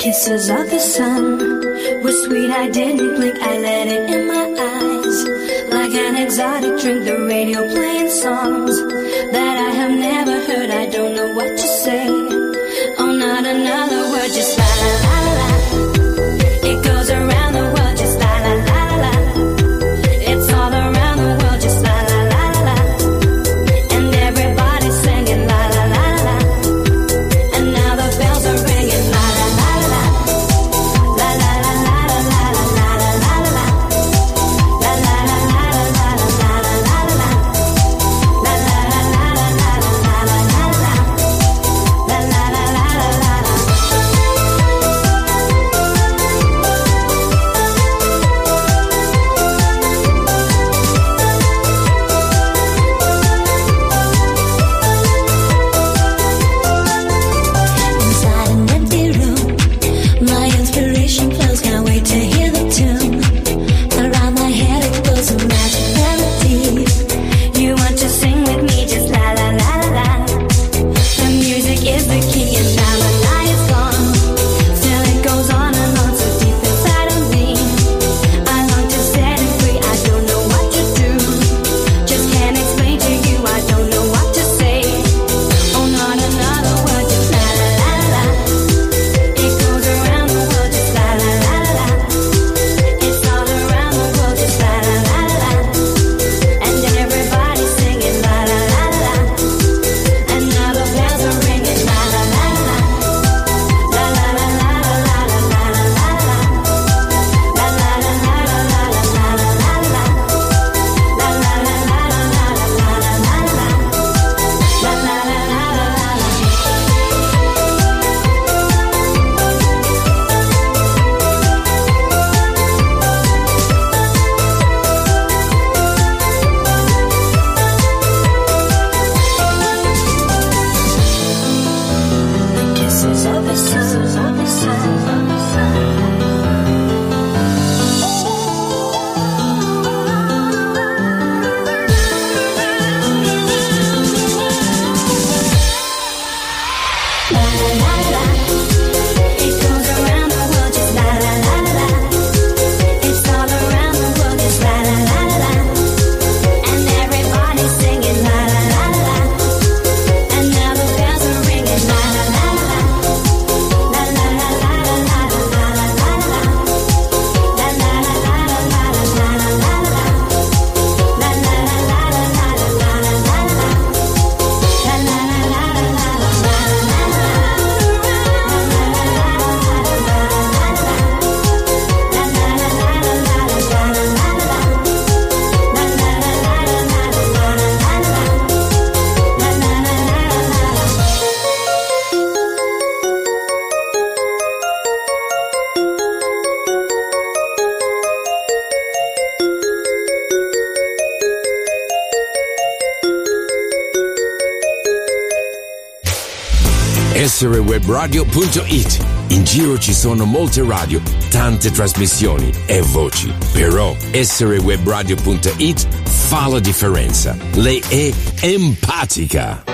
Kisses of the sun were sweet, I didn't blink, I let it in my eyes. Like an exotic drink, the radio playing songs that I have never heard, I don't know what to say. Oh, not another word, just la la la la la. It goes around the world, just la la la la la. It's all around the world, just la la la la la. And everybody's singing la la la la la. And now the bells are ringing la la la la la. La la la la la la la la la la la. La la la la la la la la la la la. La la la la la la la la la la la. La la la la la la la. Inside an empty room, my inspiration flows, can't wait to hear the tune. Around my head it goes a magic melody. You want to sing with me, just la la la la la. The music is the key and now the night is gone. Still it goes on and on so deep inside of me. I long to set it free, I don't know what to do. Just can't explain to you, I don't know what to say. Oh, not another word, just la la la la la. It goes around the world, just la la la la la. It's all around the world, just la la la la la. And everybody's singing la la la la la. And now the bells are ringing la la la la la. La la la la la la la la la la la. La la la la la la la la la la la. La la la la la la la la la la la. La la la la la la. Kisses of the sun, of the sun, of the la la la la. It goes around the world, just la la la la la. It's all around the world, just la la la la la. And everybody's singing la la la la la. And now the bells are ringing la la la la la. La la la la la la la la la la la. La la la la la la la la la la la. La la la la la la la la la la. La la la la la la la SRWebradio.it. In giro ci sono molte radio, tante trasmissioni e voci, però SRWebradio.it fa la differenza. Lei è empatica.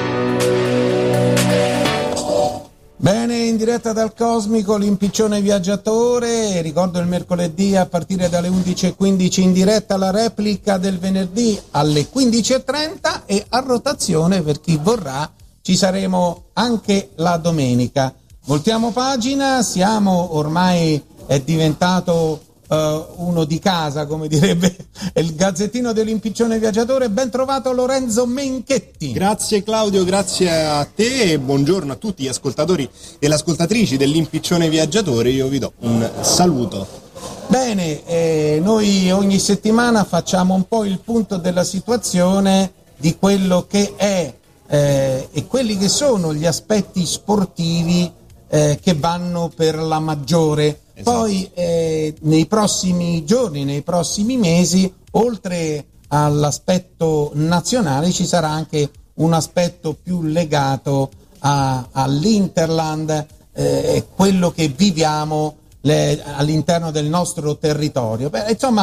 Bene, in diretta dal Cosmico, l'impiccione viaggiatore. Ricordo il mercoledì a partire dalle 11:15 in diretta, la replica del venerdì alle 15:30 e a rotazione per chi vorrà ci saremo anche la domenica. Voltiamo pagina, siamo ormai, è diventato uno di casa, come direbbe il Gazzettino dell'impiccione viaggiatore. Ben trovato Lorenzo Menchetti. Grazie Claudio, grazie a te e buongiorno a tutti gli ascoltatori e le ascoltatrici dell'impiccione viaggiatore. Io vi do un saluto. Bene, noi ogni settimana facciamo un po' il punto della situazione di quello che è e quelli che sono gli aspetti sportivi che vanno per la maggiore. Esatto. Poi nei prossimi giorni, nei prossimi mesi, oltre all'aspetto nazionale ci sarà anche un aspetto più legato all'Interland, quello che viviamo all'interno del nostro territorio. Beh, insomma,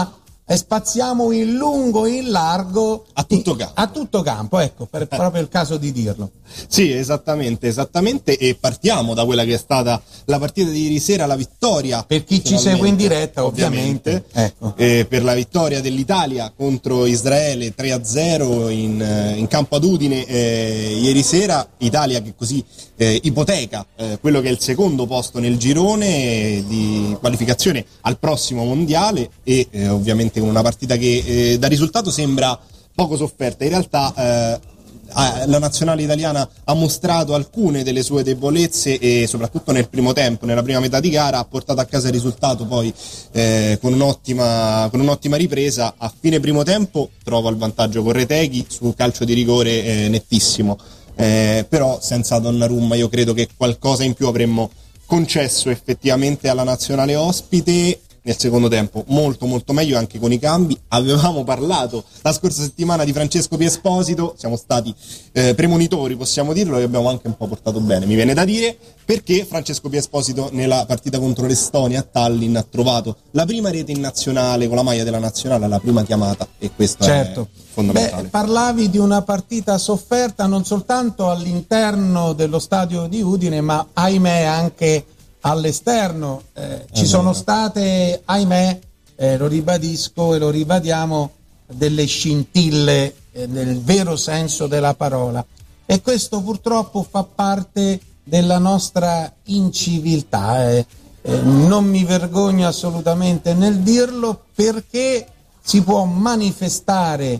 spaziamo in lungo e in largo a tutto campo, ecco, proprio il caso di dirlo. Sì, esattamente, e partiamo da quella che è stata la partita di ieri sera, la vittoria, per chi ci segue in diretta ovviamente. Ecco. Per la vittoria dell'Italia contro Israele 3-0 in campo ad Udine ieri sera. Italia che così ipoteca quello che è il secondo posto nel girone di qualificazione al prossimo mondiale, e ovviamente con una partita che da risultato sembra poco sofferta. In realtà la nazionale italiana ha mostrato alcune delle sue debolezze, e soprattutto nel primo tempo, nella prima metà di gara, ha portato a casa il risultato poi con un'ottima ripresa. A fine primo tempo trova il vantaggio con Retegui su calcio di rigore nettissimo, però senza Donnarumma io credo che qualcosa in più avremmo concesso effettivamente alla nazionale ospite. Nel secondo tempo molto meglio anche con i cambi. Avevamo parlato la scorsa settimana di Francesco Piesposito, siamo stati premonitori, possiamo dirlo, e abbiamo anche un po' portato bene, mi viene da dire, perché Francesco Piesposito nella partita contro l'Estonia a Tallinn ha trovato la prima rete in nazionale con la maglia della nazionale, la prima chiamata, e questo è fondamentale. Parlavi di una partita sofferta non soltanto all'interno dello stadio di Udine, ma ahimè anche all'esterno. Ci sono state, ahimè, lo ribadisco e lo ribadiamo, delle scintille nel vero senso della parola, e questo purtroppo fa parte della nostra inciviltà. Non mi vergogno assolutamente nel dirlo, perché si può manifestare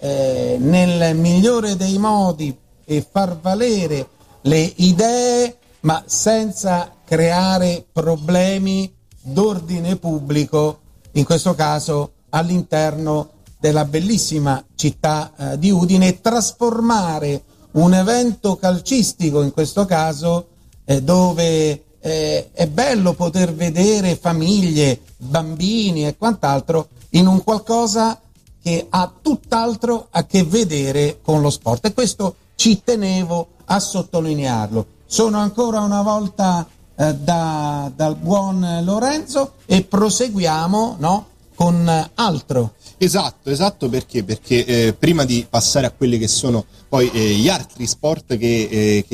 nel migliore dei modi e far valere le idee, ma senza creare problemi d'ordine pubblico, in questo caso all'interno della bellissima città di Udine, e trasformare un evento calcistico, in questo caso dove è bello poter vedere famiglie, bambini e quant'altro, in un qualcosa che ha tutt'altro a che vedere con lo sport, e questo ci tenevo a sottolinearlo. Sono ancora una volta dal buon Lorenzo, e proseguiamo, no, con altro. Esatto, perché prima di passare a quelli che sono poi gli altri sport che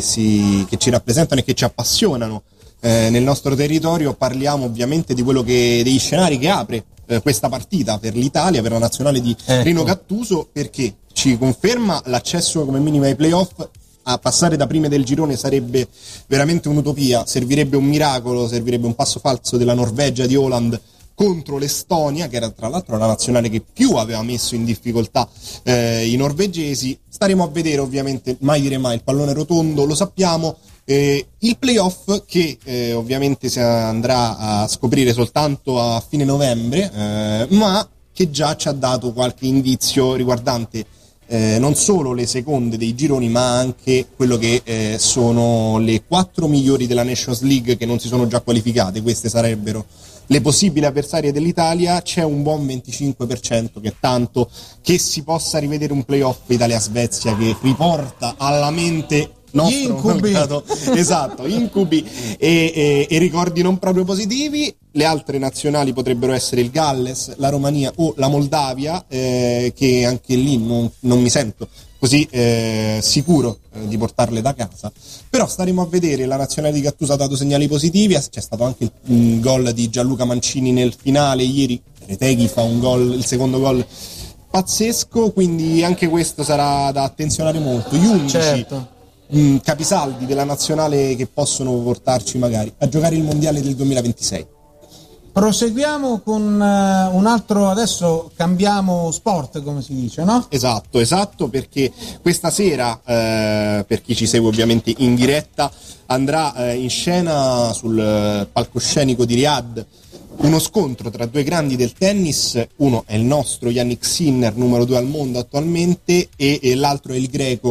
ci rappresentano e che ci appassionano nel nostro territorio, parliamo ovviamente di quello degli scenari che apre questa partita per l'Italia, per la nazionale di Rino Gattuso, perché ci conferma l'accesso come minimo ai playoff. A passare da prime del girone sarebbe veramente un'utopia, servirebbe un miracolo, servirebbe un passo falso della Norvegia di Haaland contro l'Estonia, che era tra l'altro la nazionale che più aveva messo in difficoltà i norvegesi. Staremo a vedere, ovviamente, mai dire mai, il pallone rotondo, lo sappiamo, il playoff che ovviamente si andrà a scoprire soltanto a fine novembre, ma che già ci ha dato qualche indizio riguardante non solo le seconde dei gironi, ma anche quello che sono le 4 migliori della Nations League che non si sono già qualificate. Queste sarebbero le possibili avversarie dell'Italia. C'è un buon 25%, che è tanto, che si possa rivedere un playoff Italia-Svezia che riporta alla mente incubi. Esatto, incubi e ricordi non proprio positivi. Le altre nazionali potrebbero essere il Galles, la Romania o la Moldavia, che anche lì non mi sento così sicuro di portarle da casa, però staremo a vedere. La nazionale di Gattuso ha dato segnali positivi, c'è stato anche il gol di Gianluca Mancini nel finale ieri, Retegui fa un gol, il secondo gol pazzesco, quindi anche questo sarà da attenzionare molto. Gli 11 capisaldi della nazionale che possono portarci magari a giocare il mondiale del 2026. Proseguiamo con un altro, adesso cambiamo sport, come si dice, no? Esatto, perché questa sera, per chi ci segue ovviamente in diretta, andrà in scena sul palcoscenico di Riyadh uno scontro tra due grandi del tennis. Uno è il nostro Yannick Sinner, numero 2 al mondo attualmente, e l'altro è il greco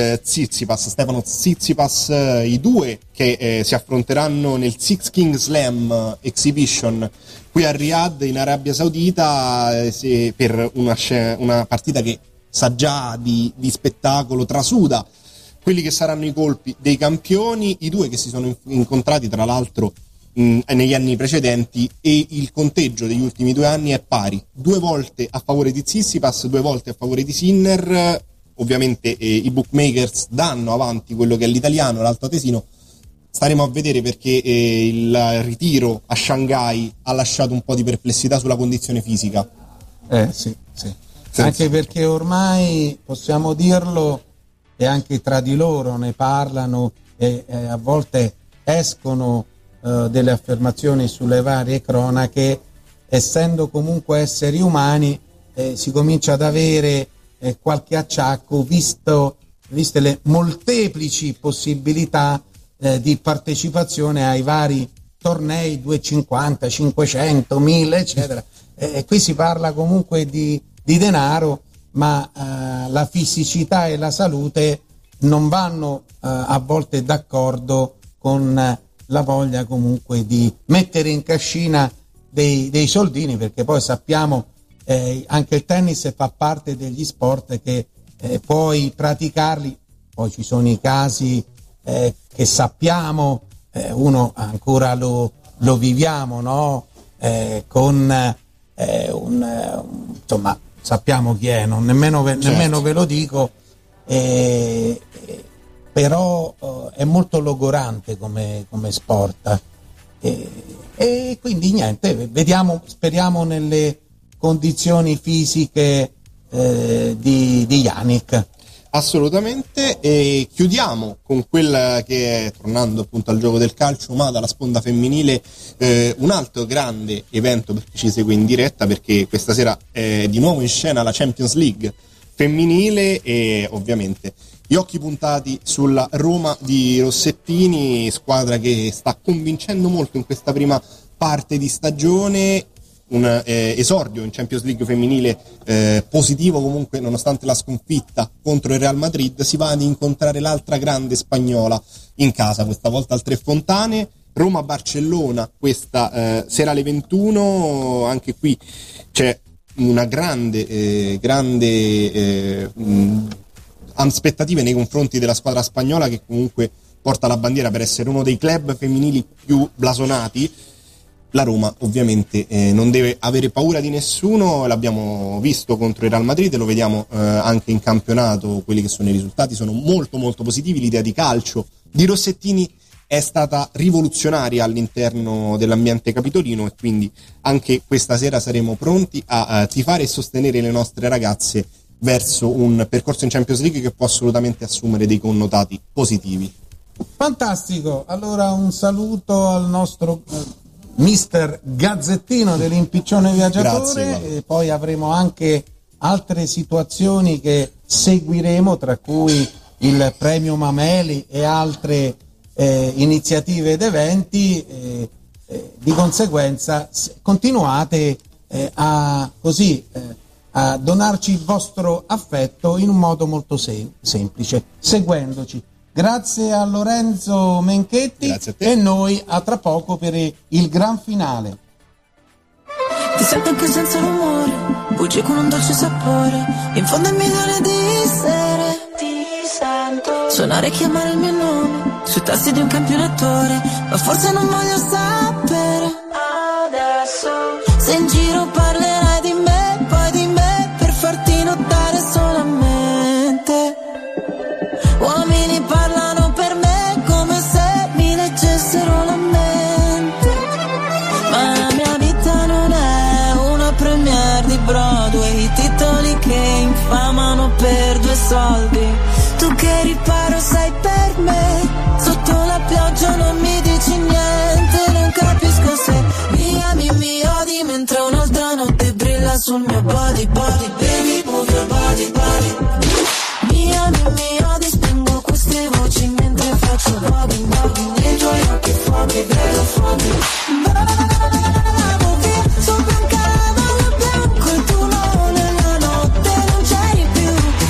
Stefano Tsitsipas, i due che si affronteranno nel Six King Slam Exhibition qui a Riyadh in Arabia Saudita, per una partita che sa già di spettacolo, trasuda quelli che saranno i colpi dei campioni. I due che si sono incontrati tra l'altro negli anni precedenti, e il conteggio degli ultimi 2 anni è pari: 2 volte a favore di Tsitsipas, 2 volte a favore di Sinner. Ovviamente i bookmakers danno avanti quello che è l'italiano, l'altoatesino. Staremo a vedere, perché il ritiro a Shanghai ha lasciato un po' di perplessità sulla condizione fisica. Sì. Anche perché ormai possiamo dirlo, e anche tra di loro ne parlano, e a volte escono delle affermazioni sulle varie cronache, essendo comunque esseri umani, si comincia ad avere qualche acciacco, viste le molteplici possibilità di partecipazione ai vari tornei, 250, 500, 1000 eccetera. Qui si parla comunque di denaro, ma la fisicità e la salute non vanno a volte d'accordo con la voglia comunque di mettere in cascina dei soldini, perché poi sappiamo anche il tennis fa parte degli sport che puoi praticarli. Poi ci sono i casi che sappiamo, uno ancora lo viviamo, no? Con insomma, sappiamo chi è, nemmeno ve lo dico, però è molto logorante come sport, e quindi niente, speriamo nelle condizioni fisiche di Jannik. Assolutamente. E chiudiamo con quella che è, tornando appunto al gioco del calcio, ma dalla sponda femminile, un altro grande evento per chi ci segue in diretta, perché questa sera è di nuovo in scena la Champions League femminile, e ovviamente gli occhi puntati sulla Roma di Rossettini, squadra che sta convincendo molto in questa prima parte di stagione. Un esordio in Champions League femminile positivo comunque, nonostante la sconfitta contro il Real Madrid. Si va ad incontrare l'altra grande spagnola in casa, questa volta al Tre Fontane. Roma-Barcellona questa sera alle 21. Anche qui c'è una grande aspettative nei confronti della squadra spagnola, che comunque porta la bandiera per essere uno dei club femminili più blasonati. La Roma ovviamente non deve avere paura di nessuno, l'abbiamo visto contro il Real Madrid, lo vediamo anche in campionato. Quelli che sono i risultati sono molto molto positivi. L'idea di calcio di Rossettini è stata rivoluzionaria all'interno dell'ambiente capitolino, e quindi anche questa sera saremo pronti a tifare e sostenere le nostre ragazze verso un percorso in Champions League che può assolutamente assumere dei connotati positivi. Fantastico, allora un saluto al nostro mister Gazzettino dell'Impiccione Viaggiatore. Grazie, e poi avremo anche altre situazioni che seguiremo, tra cui il premio Mameli e altre iniziative ed eventi. Di conseguenza continuate a donarci il vostro affetto in un modo molto semplice, seguendoci. Grazie a Lorenzo Menchetti. Grazie a te. E noi a tra poco per il gran finale. Ti sento anche senza rumore, bugie con un dolce sapore, in fondo ai milioni di sere ti sento suonare e chiamare il mio nome sui tasti di un campionatore, ma forse non voglio sapere adesso se in giro parlerai di me, poi di me, per farti notare solamente. Uomini parlano per me come se mi leggessero la mente, ma la mia vita non è una premiere di Broadway, titoli che infamano per 2 soldi. Tu che riparo sei per me, sotto la pioggia non mi dici niente, non capisco se mi ami, mi odi, mentre un'altra notte brilla sul mio body, body, baby, move your body, body. Mi ami, mi odi, spengo queste voci mentre faccio voguing, voguing, nei tuoi occhi fuochi, vedo fuochi. Vado via sopra un cavallo bianco e tu no, nella notte non c'eri più.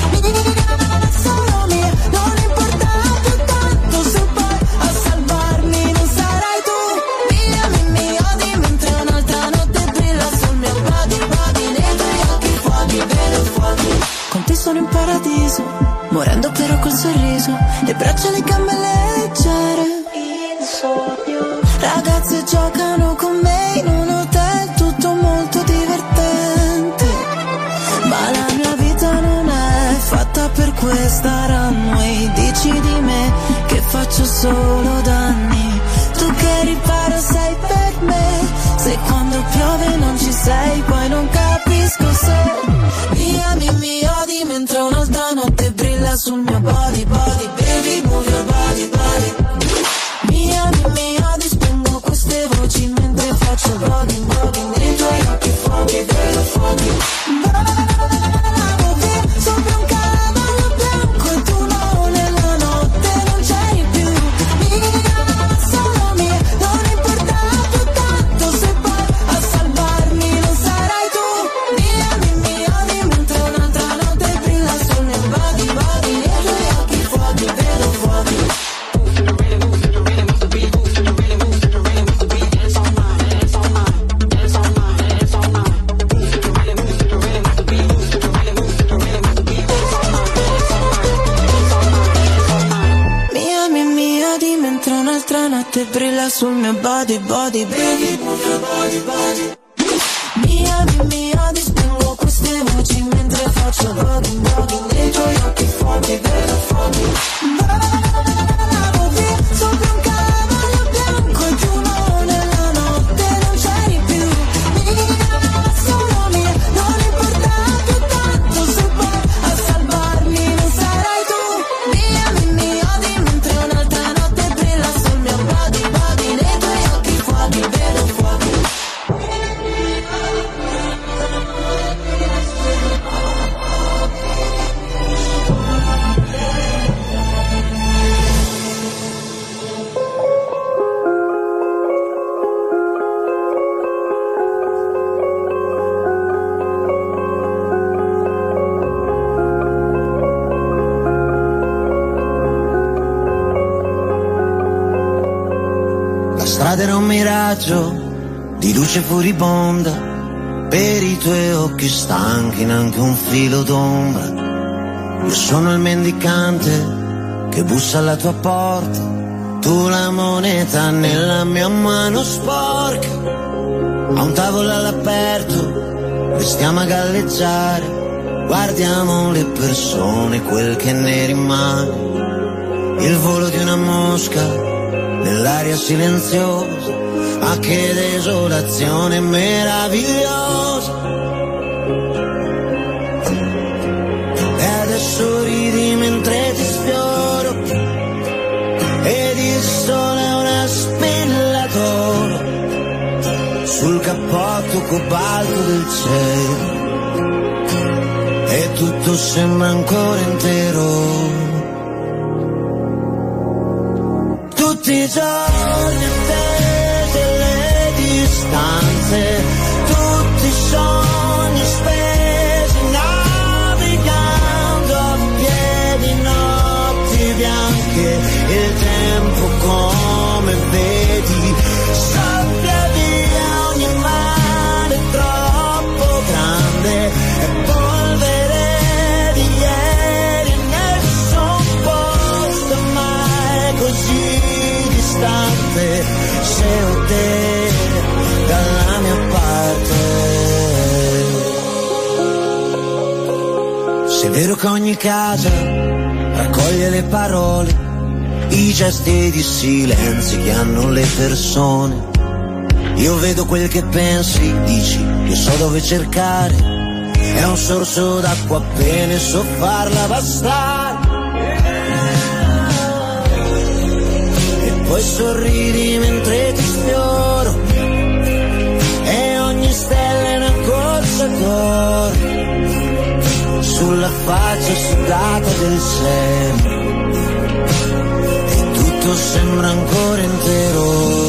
Solo mia, non importa più tanto se poi a salvarmi non sarai tu. Mi ami, mi odi, mentre un'altra notte brilla sul mio body, body, nei tuoi occhi fuochi, vedo fuochi. Con te sono in paradiso, morendo però col sorriso, le braccia e le gambe leggere, il sogno Ragazze giocano con me in un hotel, tutto molto divertente. Ma la mia vita non è fatta per questa runway. Dici di me che faccio solo danni. Tu che riparo sei per me. Se quando piove non ci sei, poi non capisco se mi ami, mi odi, mentre un'altra notte brilla sul mio body, body. Baby, move your body, body. Mi ami, mi odi, spengo queste voci mentre faccio voguing, voguing. Nei tuoi occhi fuochi, vedo fuochi. Volo via sopra un cavallo bianco e tu no, nella notte non c'eri più. Mia, solo mia, non importa più tanto se poi a salvarmi non sarai tu. Mi ami, mi odi, mentre un'altra notte brilla sul mio body, body. Nei tuoi occhi fuochi, vedo fuochi. Mentre un'altra notte brilla sul mio body, body, baby, move your body, body. Mi ami, mi odi, spengo queste voci mentre faccio voguing, voguing. Nei tuoi occhi fuochi, vedo fuochi. Volo via sopra un cavallo bianco e tu no, nella notte non c'eri più. Mia, solo mia, non importa più tanto se poi a salvarmi non sarai tu. Mi ami, mi odi, mentre un'altra notte brilla sul mio body, body. Nei tuoi occhi fuochi, vedo fuochi. La strada era un miraggio di luce furibonda, per i tuoi occhi stanchi neanche un filo d'ombra. Io sono il mendicante che bussa alla tua porta, tu la moneta nella mia mano sporca. A un tavolo all'aperto restiamo a galleggiare, guardiamo le persone, quel che ne rimane. Il volo di una mosca nell'aria silenziosa, ma che desolazione meravigliosa. E adesso ridi mentre ti sfioro, ed il sole è una spilla d'oro sul cappotto cobalto del cielo, e tutto sembra ancora intero. Tutti i giorni attese le distanze, tutti i sogni spesi, navigando a piedi notti bianche, il tempo come vedi sappia via ogni male troppo grande, e polvere di ieri, nessun posto mai così distante, se ho te dalla mia parte. Se è vero che ogni casa raccoglie le parole, i gesti di silenzi che hanno le persone, io vedo quel che pensi, dici, io so dove cercare, è un sorso d'acqua appena so farla bastare. Poi sorridi mentre ti sfioro, e ogni stella è una corsa d'oro sulla faccia sudata del cielo, e tutto sembra ancora intero.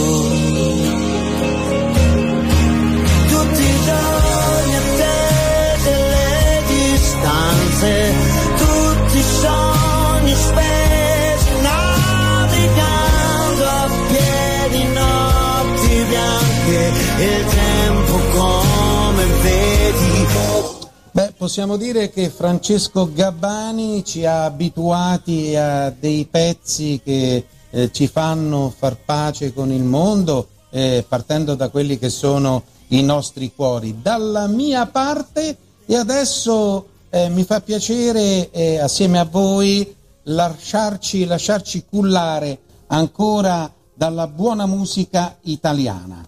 Tutti i giorni attese le distanze, tutti i sogni spesi, navigando a piedi notti bianche, il tempo come vedi. Beh, possiamo dire che Francesco Gabbani ci ha abituati a dei pezzi che ci fanno far pace con il mondo partendo da quelli che sono i nostri cuori. Dalla mia parte, e adesso mi fa piacere assieme a voi lasciarci cullare ancora dalla buona musica italiana.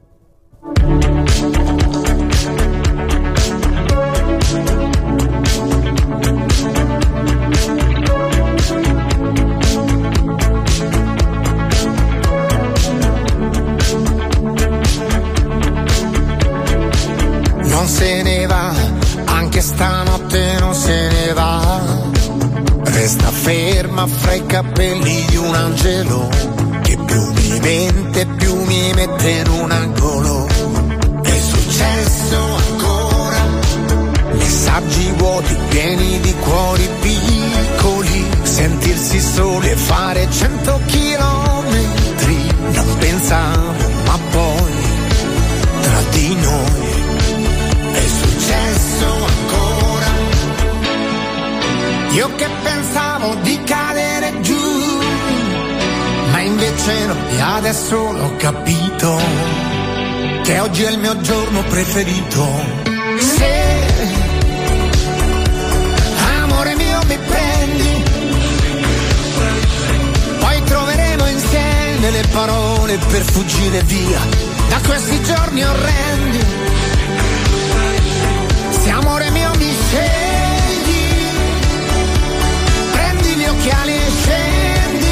Non se ne va, anche stanotte non se ne va. Resta ferma fra i capelli di un angelo che più mi mente più mi mette in un angolo. È successo ancora, messaggi vuoti pieni di cuori piccoli, sentirsi soli e fare 100 chilometri. Non pensavo, ma poi tra di noi ancora. Io che pensavo di cadere giù, ma invece no, e adesso l'ho capito che oggi è il mio giorno preferito. Se amore mio mi prendi, poi troveremo insieme le parole per fuggire via da questi giorni orrendi. Se amore mio mi scegli, prendi gli occhiali e scendi,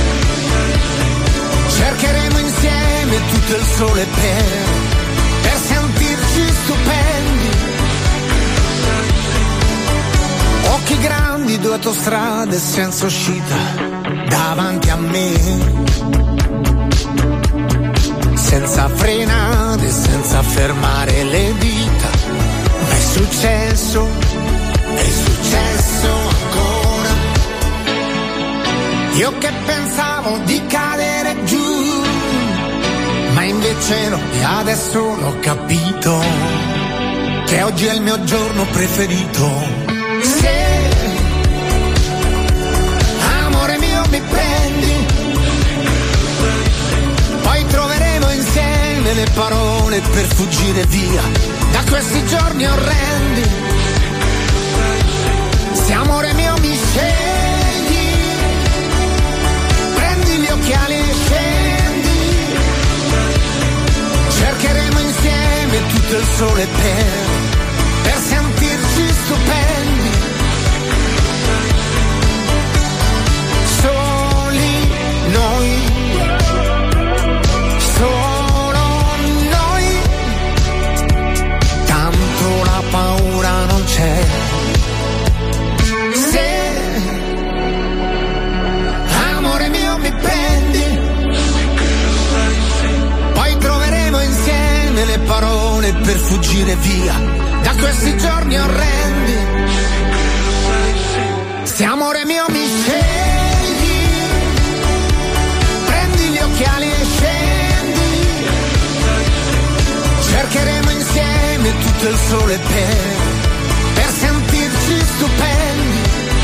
cercheremo insieme tutto il sole per sentirci stupendi. Occhi grandi, 2 autostrade senza uscita davanti a me, senza frenare, senza fermare le dita. È successo ancora. Io che pensavo di cadere giù, ma invece no, e adesso l'ho capito che oggi è il mio giorno preferito. Se amore mio mi prendi, poi troveremo insieme le parole per fuggire via da questi giorni orrendi. Se amore mio mi scegli, prendi gli occhiali e scendi, cercheremo insieme tutto il sole per sentirci stupendi. Soli noi, la paura non c'è. Se amore mio mi prendi, poi troveremo insieme le parole per fuggire via da questi giorni orrendi. Se amore mio mi scegli, prendi gli occhiali e scendi, cercheremo insieme tutto il sole per sentirci stupendi,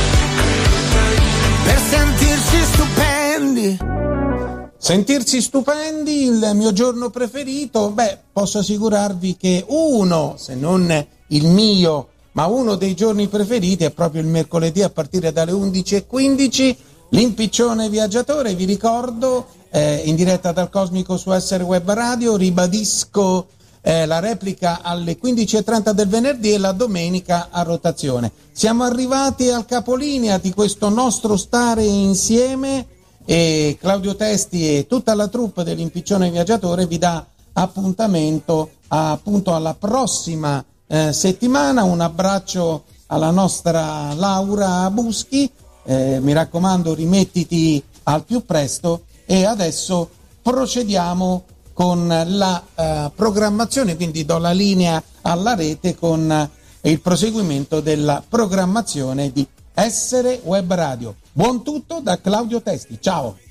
per sentirci stupendi. Sentirsi stupendi, il mio giorno preferito. Beh, posso assicurarvi che uno, se non il mio, ma uno dei giorni preferiti è proprio il mercoledì a partire dalle 11:15, l'impiccione viaggiatore. Vi ricordo, in diretta dal Cosmico su Essere Web Radio, ribadisco la replica alle 15:30 del venerdì e la domenica a rotazione. Siamo arrivati al capolinea di questo nostro stare insieme e Claudio Testi e tutta la troupe dell'impiccione viaggiatore vi dà appuntamento appunto alla prossima settimana. Un abbraccio alla nostra Laura Buschi, mi raccomando rimettiti al più presto, e adesso procediamo con la programmazione, quindi do la linea alla rete con il proseguimento della programmazione di Essere Web Radio. Buon tutto da Claudio Testi, ciao!